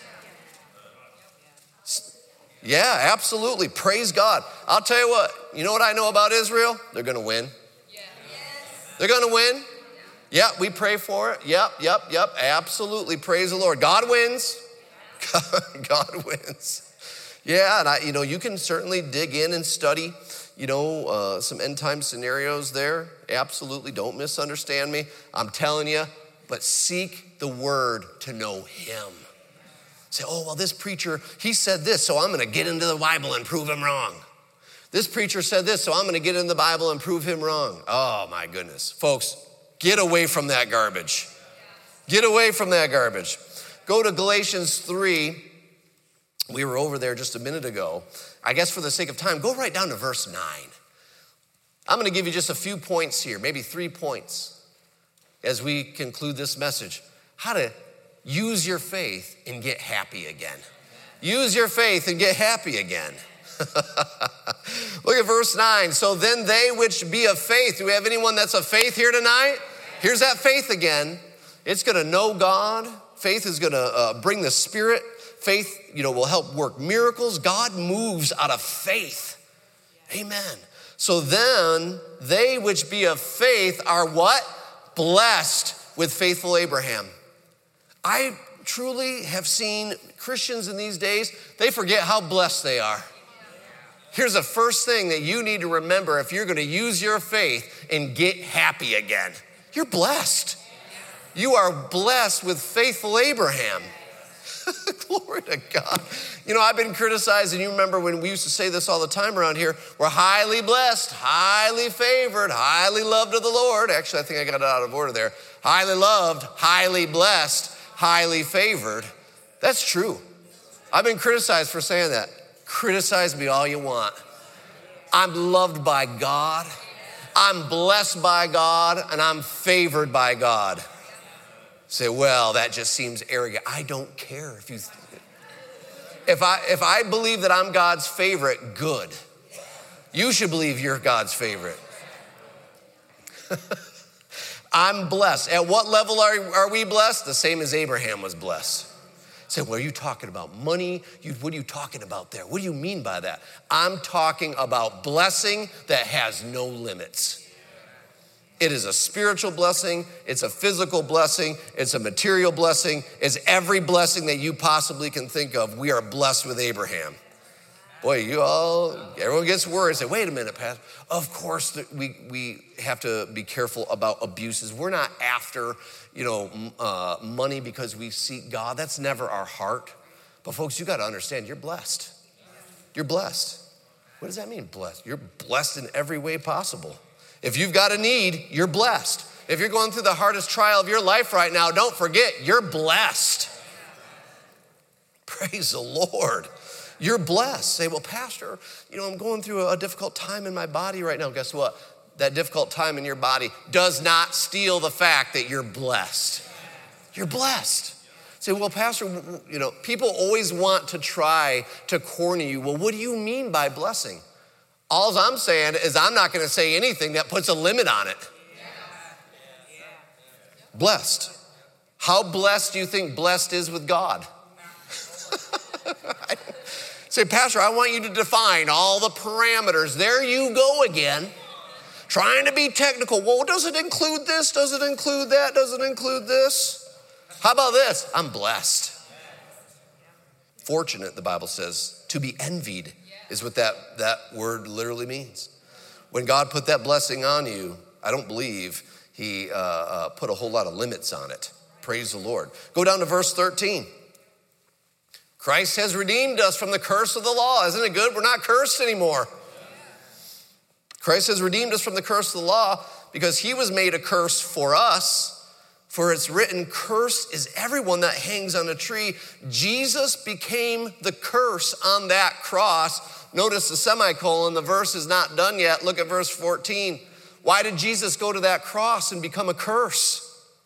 Yeah, absolutely. Praise God. I'll tell you what, you know what I know about Israel? They're gonna win. They're gonna win. Yeah, we pray for it. Yep. Absolutely. Praise the Lord. God wins. God wins. Yeah, and you can certainly dig in and study, some end time scenarios there. Absolutely. Don't misunderstand me. I'm telling you, but seek the word to know him. Say, oh, well, this preacher, he said this, so I'm gonna get into the Bible and prove him wrong. This preacher said this, so I'm gonna get in the Bible and prove him wrong. Oh my goodness. Folks, get away from that garbage. Get away from that garbage. Go to Galatians 3. We were over there just a minute ago. I guess for the sake of time, go right down to verse 9. I'm gonna give you just a few points here, maybe 3 points, as we conclude this message. How to use your faith and get happy again. Use your faith and get happy again. Look at verse 9. So then they which be of faith, do we have anyone that's of faith here tonight? Here's that faith again. It's gonna know God. Faith is gonna bring the Spirit. Faith, will help work miracles. God moves out of faith. Amen. So then they which be of faith are what? Blessed with faithful Abraham. I truly have seen Christians in these days, they forget how blessed they are. Here's the first thing that you need to remember if you're gonna use your faith and get happy again. You're blessed. You are blessed with faithful Abraham. Glory to God. I've been criticized, and you remember when we used to say this all the time around here, we're highly blessed, highly favored, highly loved of the Lord. Actually, I think I got it out of order there. Highly loved, highly blessed, highly favored. That's true. I've been criticized for saying that. Criticize me all you want. I'm loved by God. I'm blessed by God, and I'm favored by God. Say, well, that just seems arrogant. I don't care if I believe that I'm God's favorite, good. You should believe you're God's favorite. I'm blessed. At what level are we blessed? The same as Abraham was blessed. Say, well, are you talking about money? What are you talking about there? What do you mean by that? I'm talking about blessing that has no limits. It is a spiritual blessing. It's a physical blessing. It's a material blessing. It's every blessing that you possibly can think of. We are blessed with Abraham. Boy, everyone gets worried. Say, wait a minute, Pastor. Of course, we have to be careful about abuses. We're not after, money because we seek God. That's never our heart. But folks, you got to understand, you're blessed. You're blessed. What does that mean, blessed? You're blessed in every way possible. If you've got a need, you're blessed. If you're going through the hardest trial of your life right now, don't forget, you're blessed. Praise the Lord. You're blessed. Say, well, Pastor, I'm going through a difficult time in my body right now. Guess what? That difficult time in your body does not steal the fact that you're blessed. You're blessed. Say, well, Pastor, people always want to try to corner you. Well, what do you mean by blessing? All I'm saying is I'm not going to say anything that puts a limit on it. Blessed. How blessed do you think blessed is with God? Say, Pastor, I want you to define all the parameters. There you go again, trying to be technical. Well, does it include this? Does it include that? Does it include this? How about this? I'm blessed. Fortunate, the Bible says, to be envied is what that word literally means. When God put that blessing on you, I don't believe he put a whole lot of limits on it. Praise the Lord. Go down to verse 13. Christ has redeemed us from the curse of the law. Isn't it good? We're not cursed anymore. Christ has redeemed us from the curse of the law because he was made a curse for us. For it's written, cursed is everyone that hangs on a tree. Jesus became the curse on that cross. Notice the semicolon, the verse is not done yet. Look at verse 14. Why did Jesus go to that cross and become a curse?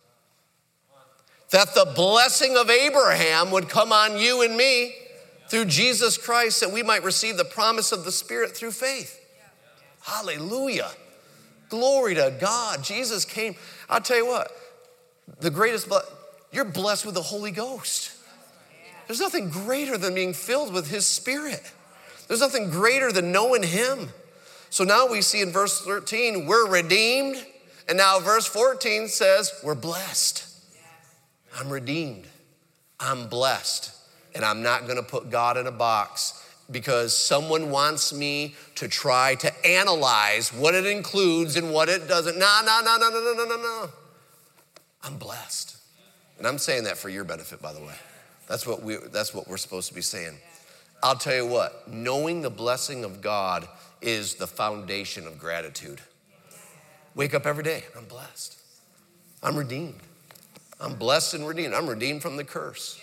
That the blessing of Abraham would come on you and me through Jesus Christ, that we might receive the promise of the Spirit through faith. Hallelujah. Glory to God. Jesus came. I'll tell you what, you're blessed with the Holy Ghost. There's nothing greater than being filled with his Spirit. There's nothing greater than knowing him. So now we see in verse 13, we're redeemed. And now verse 14 says, we're blessed. I'm redeemed. I'm blessed. And I'm not going to put God in a box because someone wants me to try to analyze what it includes and what it doesn't. No. I'm blessed. And I'm saying that for your benefit, by the way. That's what we're supposed to be saying. I'll tell you what, knowing the blessing of God is the foundation of gratitude. Wake up every day, I'm blessed. I'm redeemed. I'm blessed and redeemed. I'm redeemed from the curse.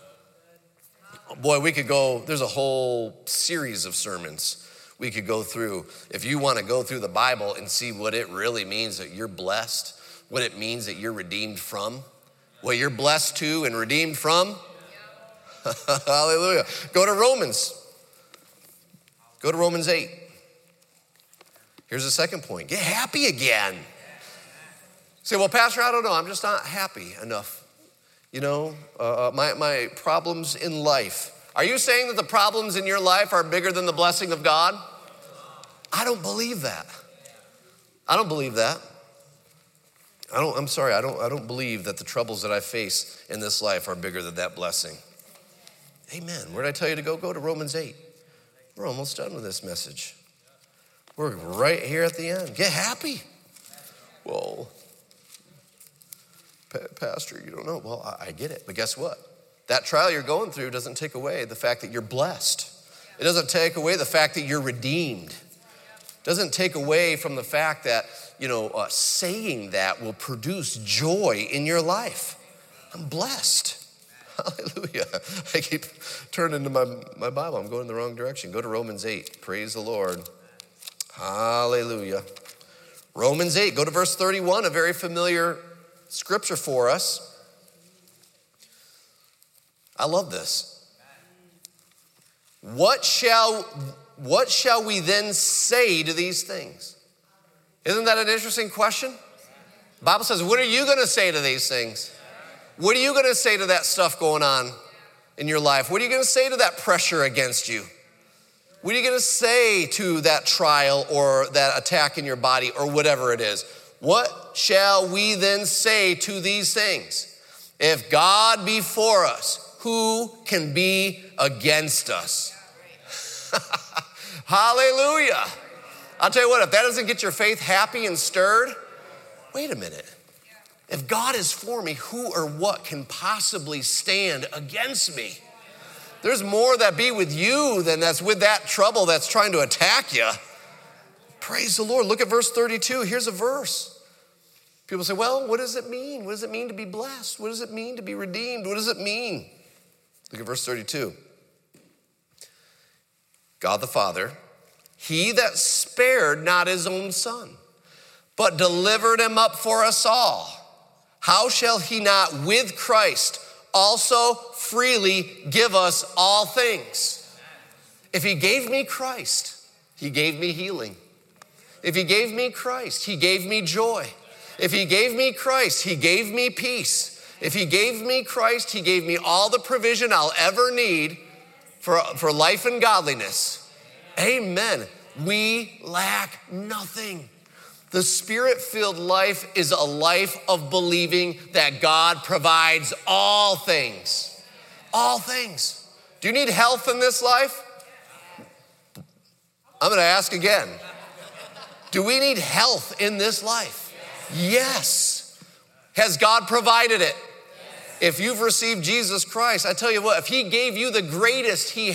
Boy, there's a whole series of sermons we could go through. If you want to go through the Bible and see what it really means that you're blessed, what it means that you're redeemed from, what you're blessed to and redeemed from. Hallelujah. Go to Romans. Go to Romans 8. Here's the second point. Get happy again. Say, well, Pastor, I don't know. I'm just not happy enough. My problems in life. Are you saying that the problems in your life are bigger than the blessing of God? I don't believe that. I don't believe that. I don't believe that the troubles that I face in this life are bigger than that blessing. Amen. Where did I tell you to go? Go to Romans 8. We're almost done with this message. We're right here at the end. Get happy. Well, Pastor, you don't know. Well, I get it. But guess what? That trial you're going through doesn't take away the fact that you're blessed. It doesn't take away the fact that you're redeemed. It doesn't take away from the fact that, saying that will produce joy in your life. I'm blessed. Hallelujah. I keep turning to my Bible. I'm going in the wrong direction. Go to Romans 8. Praise the Lord. Hallelujah. Romans 8. Go to verse 31, a very familiar scripture for us. I love this. What shall we then say to these things? Isn't that an interesting question? The Bible says, what are you going to say to these things? What are you going to say to that stuff going on in your life? What are you going to say to that pressure against you? What are you going to say to that trial or that attack in your body or whatever it is? What shall we then say to these things? If God be for us, who can be against us? Hallelujah. I'll tell you what, if that doesn't get your faith happy and stirred, wait a minute. If God is for me, who or what can possibly stand against me? There's more that be with you than that's with that trouble that's trying to attack you. Praise the Lord. Look at verse 32. Here's a verse. People say, well, what does it mean? What does it mean to be blessed? What does it mean to be redeemed? What does it mean? Look at verse 32. God the Father, he that spared not his own son, but delivered him up for us all, how shall he not with Christ also freely give us all things? If he gave me Christ, he gave me healing. If he gave me Christ, he gave me joy. If he gave me Christ, he gave me peace. If he gave me Christ, he gave me all the provision I'll ever need for life and godliness. Amen. We lack nothing. The Spirit-filled life is a life of believing that God provides all things. All things. Do you need health in this life? I'm going to ask again. Do we need health in this life? Yes. Has God provided it? If you've received Jesus Christ, I tell you what, if he gave you the greatest he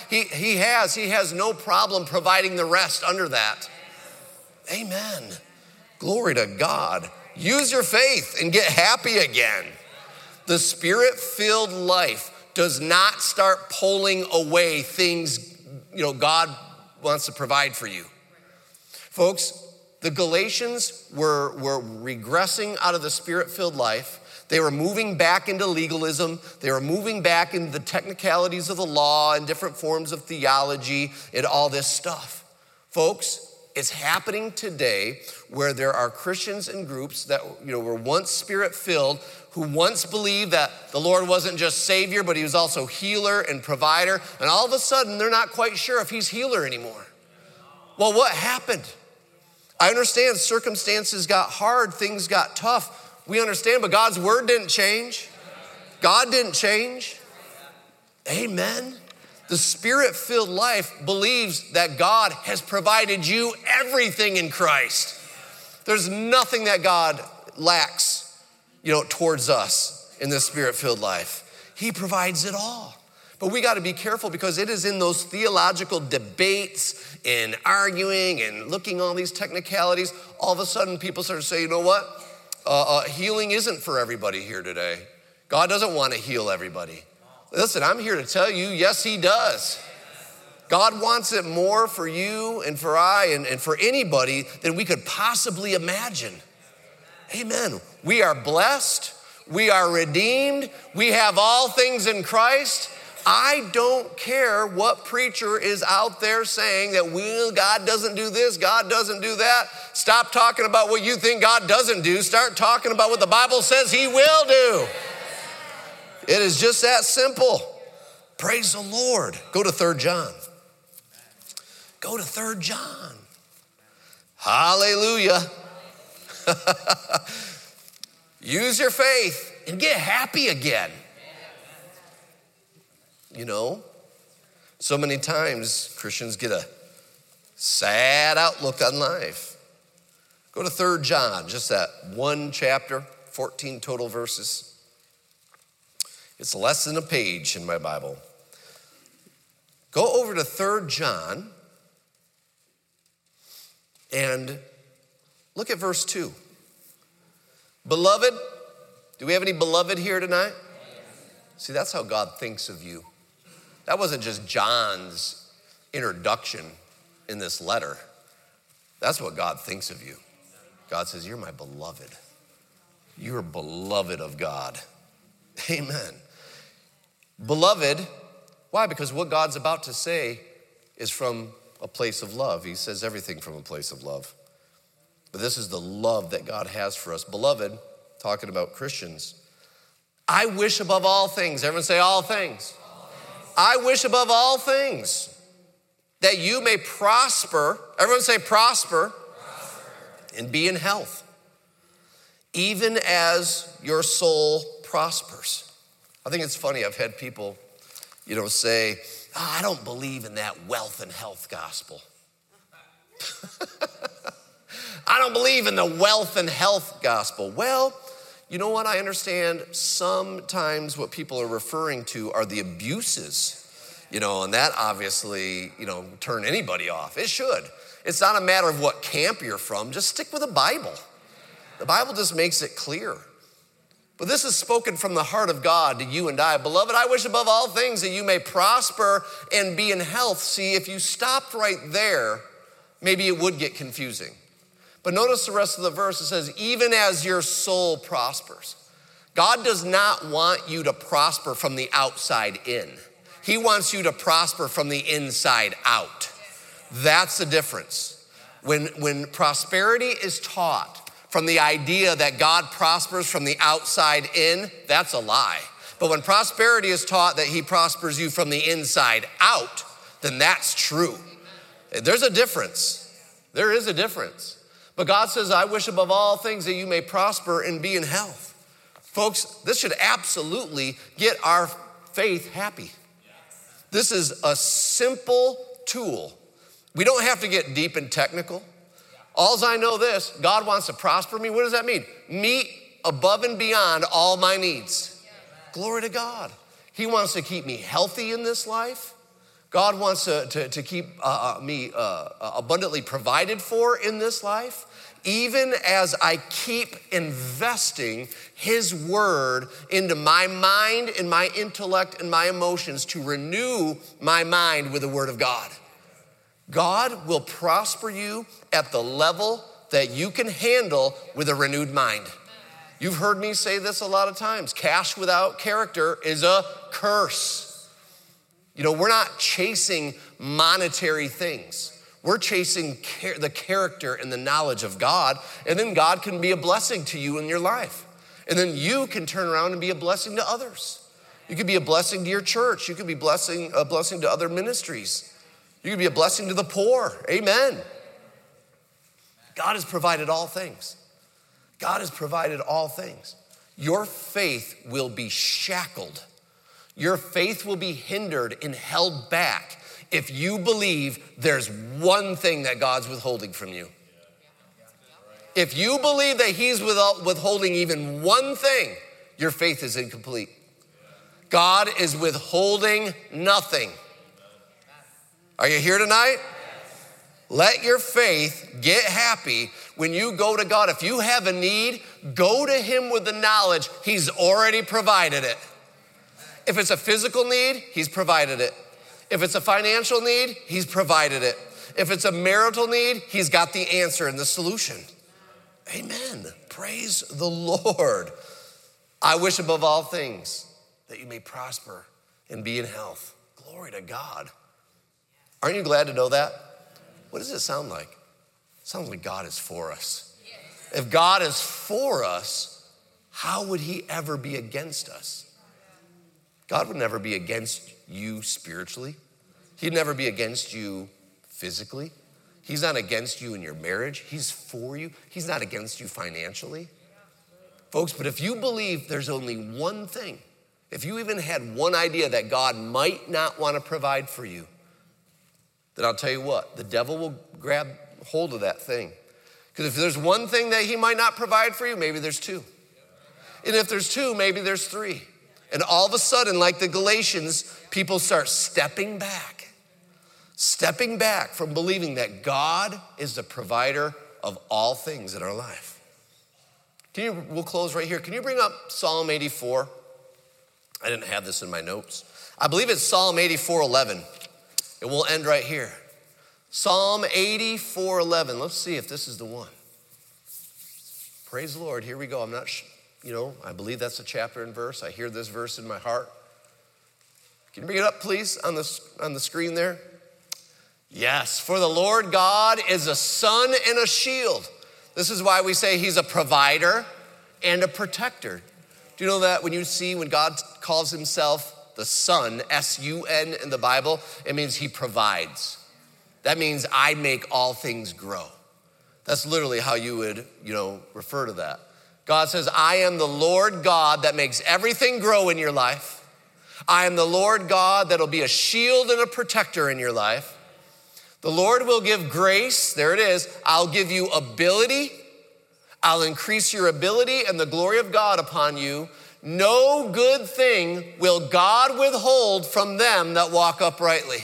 has no problem providing the rest under that. Amen. Glory to God. Use your faith and get happy again. The Spirit-filled life does not start pulling away things, God wants to provide for you. Folks, the Galatians were regressing out of the Spirit-filled life. They were moving back into legalism. They were moving back into the technicalities of the law and different forms of theology and all this stuff. Folks, it's happening today where there are Christians and groups that were once Spirit-filled, who once believed that the Lord wasn't just Savior, but he was also healer and provider. And all of a sudden, they're not quite sure if he's healer anymore. Well, what happened? I understand circumstances got hard, things got tough. We understand, but God's word didn't change. God didn't change. Amen. The Spirit-filled life believes that God has provided you everything in Christ. There's nothing that God lacks, towards us in the Spirit-filled life. He provides it all. But we got to be careful because it is in those theological debates and arguing and looking at all these technicalities, all of a sudden people start to say, you know what? Healing isn't for everybody here today. God doesn't want to heal everybody. Listen, I'm here to tell you, yes, he does. God wants it more for you and for I and for anybody than we could possibly imagine. Amen. We are blessed. We are redeemed. We have all things in Christ. I don't care what preacher is out there saying that God doesn't do this, God doesn't do that. Stop talking about what you think God doesn't do. Start talking about what the Bible says he will do. It is just that simple. Praise the Lord. Go to 3 John. Go to 3 John. Hallelujah. Use your faith and get happy again. So many times Christians get a sad outlook on life. Go to 3 John, just that one chapter, 14 total verses. It's less than a page in my Bible. Go over to 3 John and look at verse 2. Beloved, do we have any beloved here tonight? See, that's how God thinks of you. That wasn't just John's introduction in this letter. That's what God thinks of you. God says, you're my beloved. You're beloved of God. Amen. Beloved, why? Because what God's about to say is from a place of love. He says everything from a place of love. But this is the love that God has for us. Beloved, talking about Christians, I wish above all things, everyone say all things. I wish above all things that you may prosper, everyone say prosper, and be in health, even as your soul prospers. I think it's funny, I've had people, say, I don't believe in that wealth and health gospel. I don't believe in the wealth and health gospel. Well, you know what? I understand sometimes what people are referring to are the abuses, and that obviously, turn anybody off. It should. It's not a matter of what camp you're from. Just stick with the Bible. The Bible just makes it clear. But this is spoken from the heart of God to you and I. Beloved, I wish above all things that you may prosper and be in health. See, if you stopped right there, maybe it would get confusing. But notice the rest of the verse. It says, even as your soul prospers. God does not want you to prosper from the outside in. He wants you to prosper from the inside out. That's the difference. When prosperity is taught from the idea that God prospers from the outside in, that's a lie. But when prosperity is taught that he prospers you from the inside out, then that's true. There's a difference. There is a difference. But God says, I wish above all things that you may prosper and be in health. Folks, this should absolutely get our faith happy. This is a simple tool. We don't have to get deep and technical. Alls I know this, God wants to prosper me. What does that mean? Meet above and beyond all my needs. Glory to God. He wants to keep me healthy in this life. God wants to keep me abundantly provided for in this life. Even as I keep investing his word into my mind and my intellect and my emotions to renew my mind with the word of God. God will prosper you at the level that you can handle with a renewed mind. You've heard me say this a lot of times. Cash without character is a curse. We're not chasing monetary things. We're chasing the character and the knowledge of God, and then God can be a blessing to you in your life. And then you can turn around and be a blessing to others. You could be a blessing to your church. You could be a blessing to other ministries. You could be a blessing to the poor. Amen. God has provided all things. God has provided all things. Your faith will be shackled. Your faith will be hindered and held back if you believe there's one thing that God's withholding from you. If you believe that he's withholding even one thing, your faith is incomplete. God is withholding nothing. Are you here tonight? Let your faith get happy when you go to God. If you have a need, go to him with the knowledge he's already provided it. If it's a physical need, he's provided it. If it's a financial need, he's provided it. If it's a marital need, he's got the answer and the solution. Amen. Praise the Lord. I wish above all things that you may prosper and be in health. Glory to God. Aren't you glad to know that? What does it sound like? It sounds like God is for us. If God is for us, how would he ever be against us? God would never be against you spiritually. He'd never be against you physically. He's not against you in your marriage. He's for you. He's not against you financially. Folks, but if you believe there's only one thing, if you even had one idea that God might not want to provide for you, then I'll tell you what, the devil will grab hold of that thing. Because if there's one thing that he might not provide for you, maybe there's two. And if there's two, maybe there's three. And all of a sudden, like the Galatians, people start stepping back from believing that God is the provider of all things in our life. We'll close right here. Can you bring up Psalm 84? I didn't have this in my notes. I believe it's Psalm 84:11. And we'll end right here. Psalm 84:11. Let's see if this is the one. Praise the Lord. Here we go. I'm not I believe that's a chapter and verse. I hear this verse in my heart. Can you bring it up, please, on the screen there? Yes, for the Lord God is a sun and a shield. This is why we say he's a provider and a protector. Do you know that when God calls himself the sun, S-U-N in the Bible, it means he provides. That means I make all things grow. That's literally how you would, refer to that. God says, I am the Lord God that makes everything grow in your life. I am the Lord God that'll be a shield and a protector in your life. The Lord will give grace. There it is. I'll give you ability. I'll increase your ability and the glory of God upon you. No good thing will God withhold from them that walk uprightly.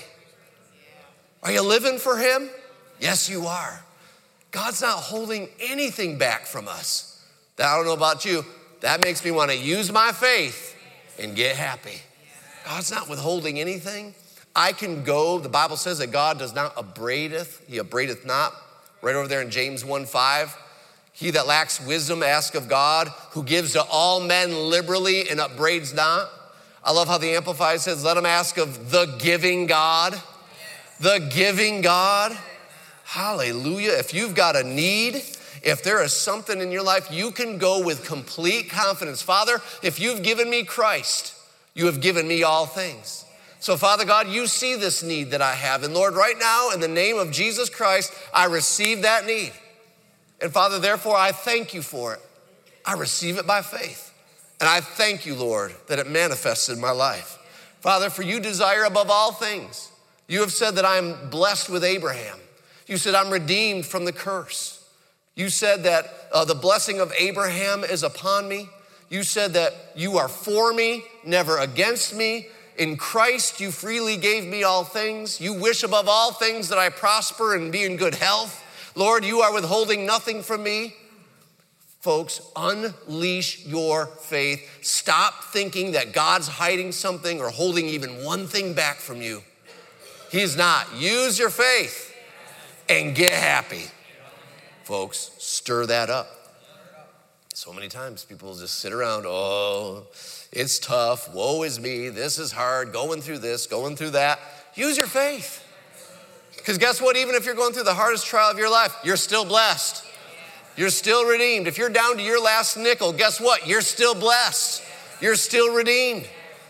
Are you living for him? Yes, you are. God's not holding anything back from us. I don't know about you. That makes me want to use my faith and get happy. God's not withholding anything. I can go, the Bible says that God does not upbraideth, he upbraideth not. Right over there in James 1:5. He that lacks wisdom ask of God, who gives to all men liberally and upbraids not. I love how the Amplified says, let him ask of the giving God. The giving God. Hallelujah. If you've got a need, if there is something in your life, you can go with complete confidence. Father, if you've given me Christ, you have given me all things. So Father God, you see this need that I have. And Lord, right now, in the name of Jesus Christ, I receive that need. And Father, therefore, I thank you for it. I receive it by faith. And I thank you, Lord, that it manifests in my life. Father, for you desire above all things. You have said that I am blessed with Abraham. You said I'm redeemed from the curse. You said that the blessing of Abraham is upon me. You said that you are for me, never against me. In Christ, you freely gave me all things. You wish above all things that I prosper and be in good health. Lord, you are withholding nothing from me. Folks, unleash your faith. Stop thinking that God's hiding something or holding even one thing back from you. He's not. Use your faith and get happy. Folks, stir that up. So many times people just sit around, oh, it's tough, woe is me, this is hard, going through this, going through that. Use your faith. Because guess what? Even if you're going through the hardest trial of your life, you're still blessed. You're still redeemed. If you're down to your last nickel, guess what? You're still blessed. You're still redeemed.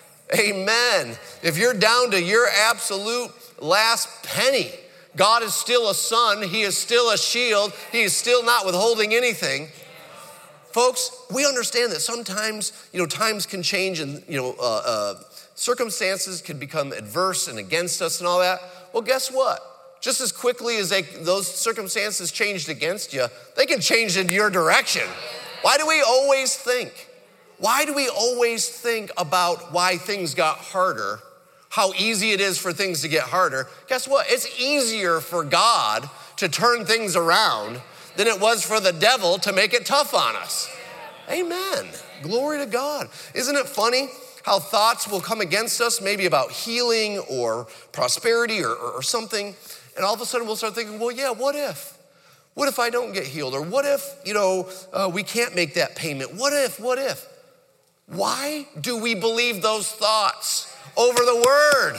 Amen. If you're down to your absolute last penny, God is still a sun. He is still a shield. He is still not withholding anything. Folks, we understand that sometimes, times can change and, circumstances can become adverse and against us and all that. Well, guess what? Just as quickly as those circumstances changed against you, they can change in your direction. Why do we always think? Why do we always think about why things got harder, how easy it is for things to get harder? Guess what? It's easier for God to turn things around than it was for the devil to make it tough on us. Amen. Glory to God. Isn't it funny how thoughts will come against us, maybe about healing or prosperity or something, and all of a sudden we'll start thinking, well, yeah, what if? What if I don't get healed? Or what if, we can't make that payment? What if? Why do we believe those thoughts over the word?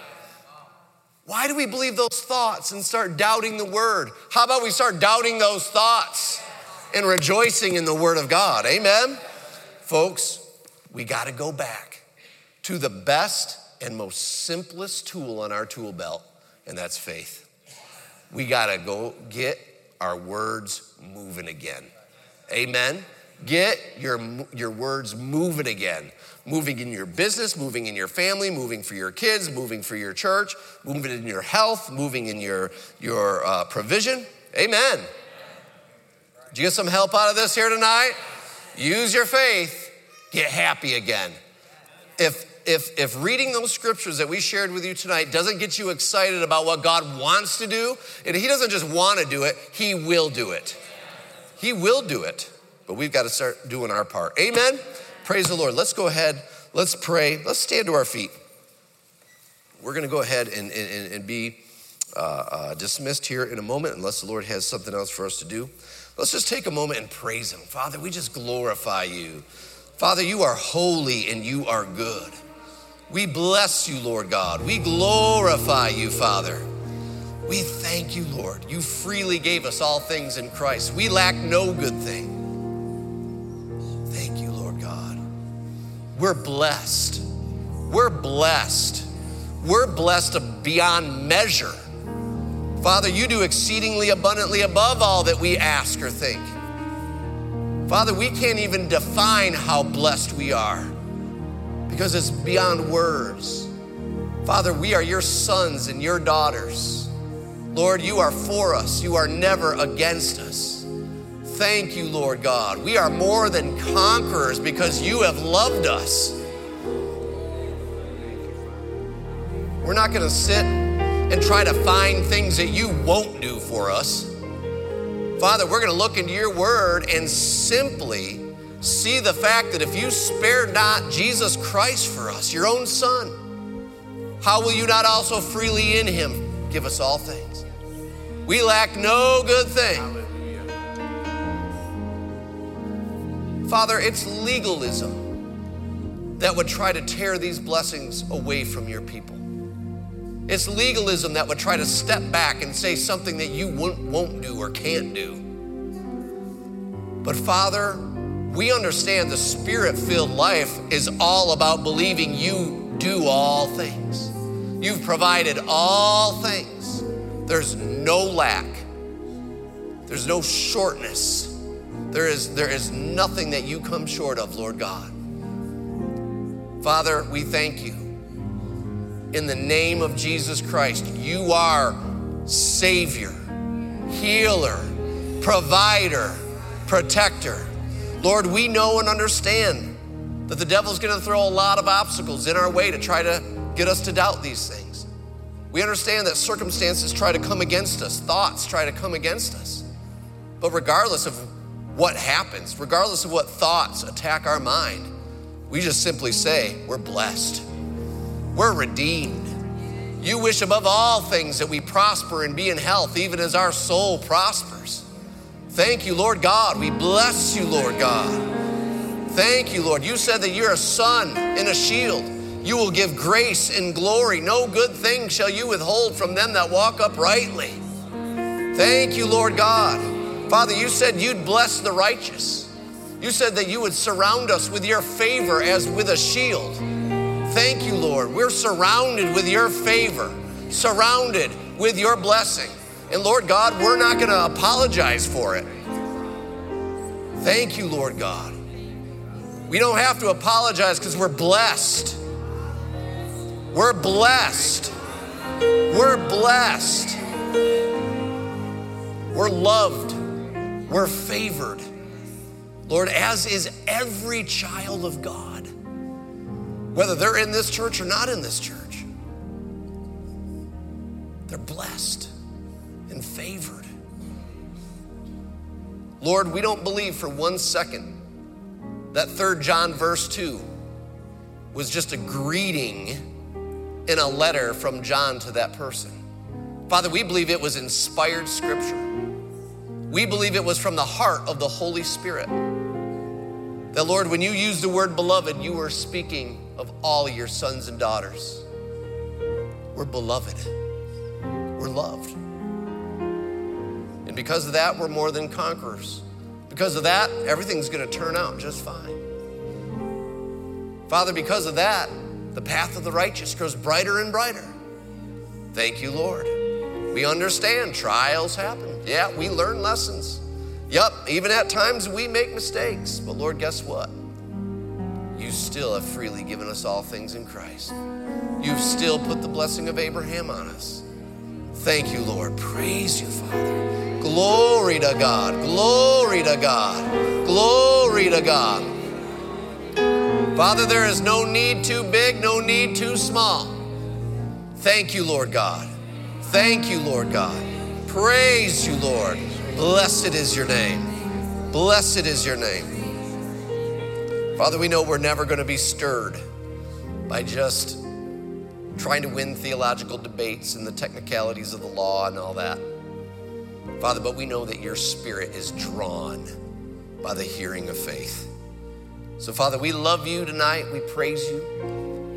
Why do we believe those thoughts and start doubting the word? How about we start doubting those thoughts and rejoicing in the word of God? Amen? Folks, we got to go back to the best and most simplest tool on our tool belt, and that's faith. We got to go get our words moving again. Amen? Get your words moving again. Moving in your business, moving in your family, moving for your kids, moving for your church, moving in your health, moving in your provision. Amen. Did you get some help out of this here tonight? Use your faith. Get happy again. If reading those scriptures that we shared with you tonight doesn't get you excited about what God wants to do, and he doesn't just want to do it, he will do it. He will do it, but we've got to start doing our part. Amen? Praise the Lord. Let's go ahead. Let's pray. Let's stand to our feet. We're going to go ahead and be dismissed here in a moment unless the Lord has something else for us to do. Let's just take a moment and praise him. Father, we just glorify you. Father, you are holy and you are good. We bless you, Lord God. We glorify you, Father. We thank you, Lord. You freely gave us all things in Christ. We lack no good thing. Thank you, Lord God. We're blessed. We're blessed. We're blessed beyond measure. Father, you do exceedingly abundantly above all that we ask or think. Father, we can't even define how blessed we are because it's beyond words. Father, we are your sons and your daughters. Lord, you are for us. You are never against us. Thank you, Lord God. We are more than conquerors because you have loved us. We're not going to sit and try to find things that you won't do for us. Father, we're going to look into your word and simply see the fact that if you spared not Jesus Christ for us, your own son, how will you not also freely in him give us all things? We lack no good thing. Father, it's legalism that would try to tear these blessings away from your people. It's legalism that would try to step back and say something that you won't do or can't do. But Father, we understand the Spirit-filled life is all about believing you do all things. You've provided all things. There's no lack. There's no shortness. There is nothing that you come short of, Lord God. Father, we thank you. In the name of Jesus Christ, you are Savior, healer, provider, protector. Lord, we know and understand that the devil's going to throw a lot of obstacles in our way to try to get us to doubt these things. We understand that circumstances try to come against us, thoughts try to come against us. But regardless of what happens, regardless of what thoughts attack our mind, we just simply say, we're blessed. We're redeemed. You wish above all things that we prosper and be in health, even as our soul prospers. Thank you, Lord God. We bless you, Lord God. Thank you, Lord. You said that you're a sun and a shield. You will give grace and glory. No good thing shall you withhold from them that walk uprightly. Thank you, Lord God. Father, you said you'd bless the righteous. You said that you would surround us with your favor as with a shield. Thank you, Lord. We're surrounded with your favor, surrounded with your blessing. And Lord God, we're not going to apologize for it. Thank you, Lord God. We don't have to apologize because we're blessed. We're blessed. We're blessed. We're loved. We're favored. Lord, as is every child of God, whether they're in this church or not in this church, they're blessed and favored. Lord, we don't believe for 1 second that 3 John verse 2 was just a greeting in a letter from John to that person. Father, we believe it was inspired scripture. We believe it was from the heart of the Holy Spirit. That, Lord, when you use the word beloved, you were speaking of all your sons and daughters. We're beloved. We're loved. And because of that, we're more than conquerors. Because of that, everything's going to turn out just fine. Father, because of that, the path of the righteous grows brighter and brighter. Thank you, Lord. We understand trials happen. Yeah, we learn lessons. Yep, even at times we make mistakes. But Lord, guess what? You still have freely given us all things in Christ. You've still put the blessing of Abraham on us. Thank you, Lord. Praise you, Father. Glory to God. Glory to God. Glory to God. Father, there is no need too big, no need too small. Thank you, Lord God. Thank you, Lord God. Praise you, Lord. Blessed is your name. Blessed is your name. Father, we know we're never going to be stirred by just trying to win theological debates and the technicalities of the law and all that. Father, but we know that your Spirit is drawn by the hearing of faith. So, Father, we love you tonight. We praise you.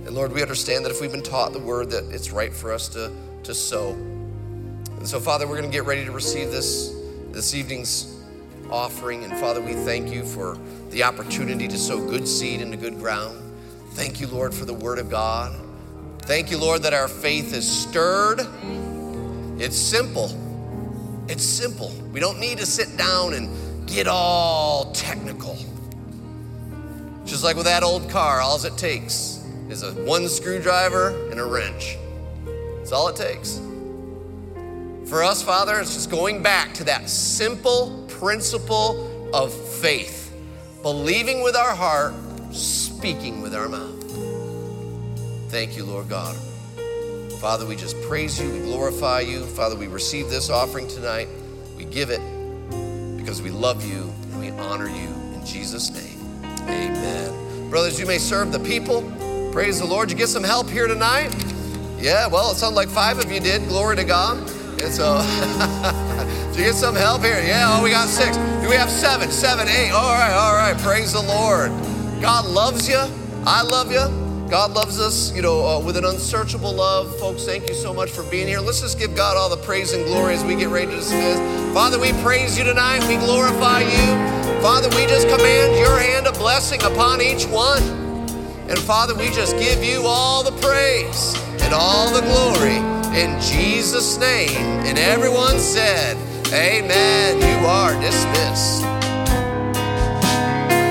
And Lord, we understand that if we've been taught the word, that it's right for us to sow. And so, Father, we're going to get ready to receive this evening's offering. And Father, we thank you for the opportunity to sow good seed into good ground. Thank you, Lord, for the word of God. Thank you, Lord, that our faith is stirred. It's simple. It's simple. We don't need to sit down and get all technical. Just like with that old car, all it takes is one screwdriver and a wrench. That's all it takes. For us, Father, it's just going back to that simple principle of faith. Believing with our heart, speaking with our mouth. Thank you, Lord God. Father, we just praise you, we glorify you. Father, we receive this offering tonight. We give it because we love you and we honor you in Jesus' name. Amen. Brothers, you may serve the people. Praise the Lord. You get some help here tonight? Yeah, well, it sounded like 5 of you did. Glory to God. And so, did you get some help here? Yeah, oh, we got 6. Do we have 7? 7, 8. All right. Praise the Lord. God loves you. I love you. God loves us, with an unsearchable love. Folks, thank you so much for being here. Let's just give God all the praise and glory as we get ready to dismiss. Father, we praise you tonight. We glorify you. Father, we just command your hand of blessing upon each one. And Father, we just give you all the praise and all the glory in Jesus' name. And everyone said, amen. You are dismissed.